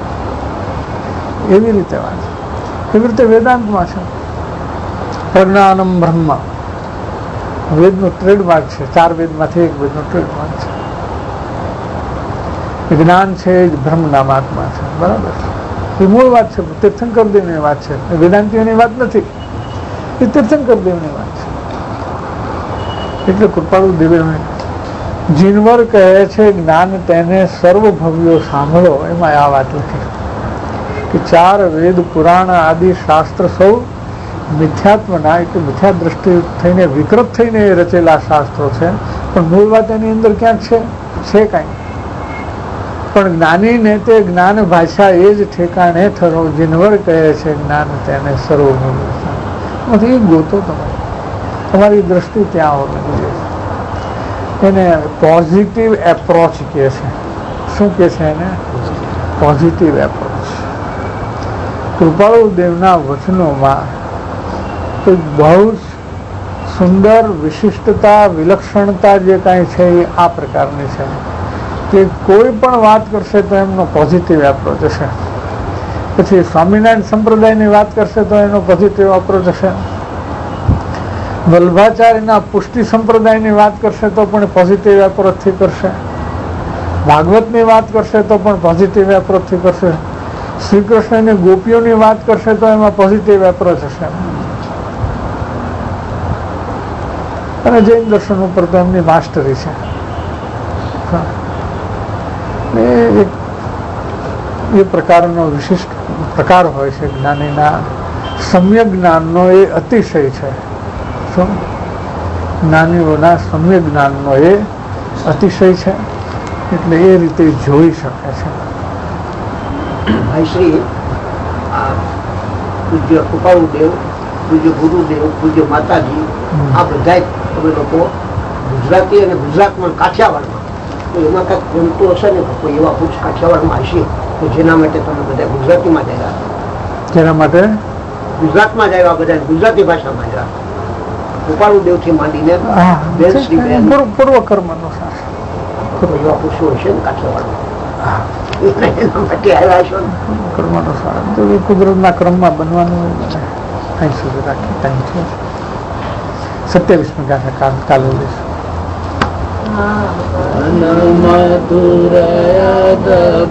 એવી રીતે વાત, એવી રીતે વેદાંતમાં છે, પ્રજ્ઞાનમ બ્રહ્મ વેદનો ટ્રેડમાર્ક છે, 4 વેદમાંથી 1 વેદનો ટ્રેડમાર્ક છે। જ્ઞાન છે એ જ બ્રહ્મ નામાત્મા છે, બરાબર છે, એ મૂળ વાત છે, તીર્થંકર દેવની વાત છે, વેદાંતિઓની વાત નથી, એ તીર્થંકર દેવની વાત છે। એટલે કૃપાળુદેવે જીનવર કહે છે જ્ઞાન તેને સર્વભવ્યો સાંભળો, એમાં આ વાત લખી કે 4 વેદ પુરાણ આદિ શાસ્ત્ર સૌ મિથ્યાત્મના એટલે મિથ્યા દ્રષ્ટિ થઈને વિકૃત થઈને રચેલા શાસ્ત્રો છે, પણ મૂળ વાત એની અંદર ક્યાંક છે કાંઈ, પણ જ્ઞાનીને તે જ્ઞાન ભાષા એ જ ઠેકાણે થરો, જીનવર કહે છે જ્ઞાન તેને સર્વભવ્યો, એ ગોતો તમારી દ્રષ્ટિ ત્યાં હોવી જોઈએ। એને પોઝિટિવ એપ્રોચ કહે છે। શું કહે છે એને? Positive approach. કૃપાળુદેવના વચનોમાં એક બહુ સુંદર વિશિષ્ટતા વિલક્ષણતા જે કાંઈ છે એ આ પ્રકારની છે કે કોઈ પણ વાત કરશે તો એમનો પોઝિટિવ એપ્રોચ હશે. પછી સ્વામિનારાયણ સંપ્રદાયની વાત કરશે તો એનો પોઝિટિવ એપ્રોચ હશે. વલ્ભાચાર્યના પુષ્ટિ સંપ્રદાયની વાત કરશે તો પણ પોઝિટિવ એપ્રોચથી કરશે. ભાગવતની વાત કરશે તો પણ પોઝિટિવ એપ્રોચથી કરશે. શ્રી કૃષ્ણની ગોપીઓની વાત કરશે તો એમાં પોઝિટિવ એપ્રોચ હશે. અને જૈન દર્શન ઉપર તો એમની માસ્ટરી છે. એ પ્રકારનો વિશિષ્ટ પ્રકાર હોય છે જ્ઞાનીના. સમ્યક જ્ઞાનનો એ અતિશય છે. શું જ્ઞાનીઓના સમ્યક જ્ઞાનનો એ અતિશય છે. એટલે એ રીતે જોઈ શકે છે. ભાઈ શ્રી પૂજ્ય કૃપાળુદેવ, પૂજ્ય ગુરુદેવ, પૂજ્ય માતાજી, આ બધા તમે લોકો ગુજરાતી અને ગુજરાતમાં કાઠિયાવાડમાં તો એમાં કાંઈક બનતું હશે ને કોઈ એવા પુરુષ કાઠિયાવાડમાં હશે કે જેના માટે તમે બધા ગુજરાતીમાં જ આવ્યા? જેના માટે ગુજરાતમાં જ આવ્યા બધા ગુજરાતી ભાષામાં જ આવ્યા. કૃપાળુદેવ થી માંડીને પૂર્વ કર્મનો એવા પુરુષો હશે ને કાઠિયાવાડમાં એના માટે આવ્યા હશો ને? કર્મનો સાર કુદરતના ક્રમમાં બનવાનું અહીં સુધી રાખી ટાઈમ છે. 27મી ગાથા કાલે લઈશું.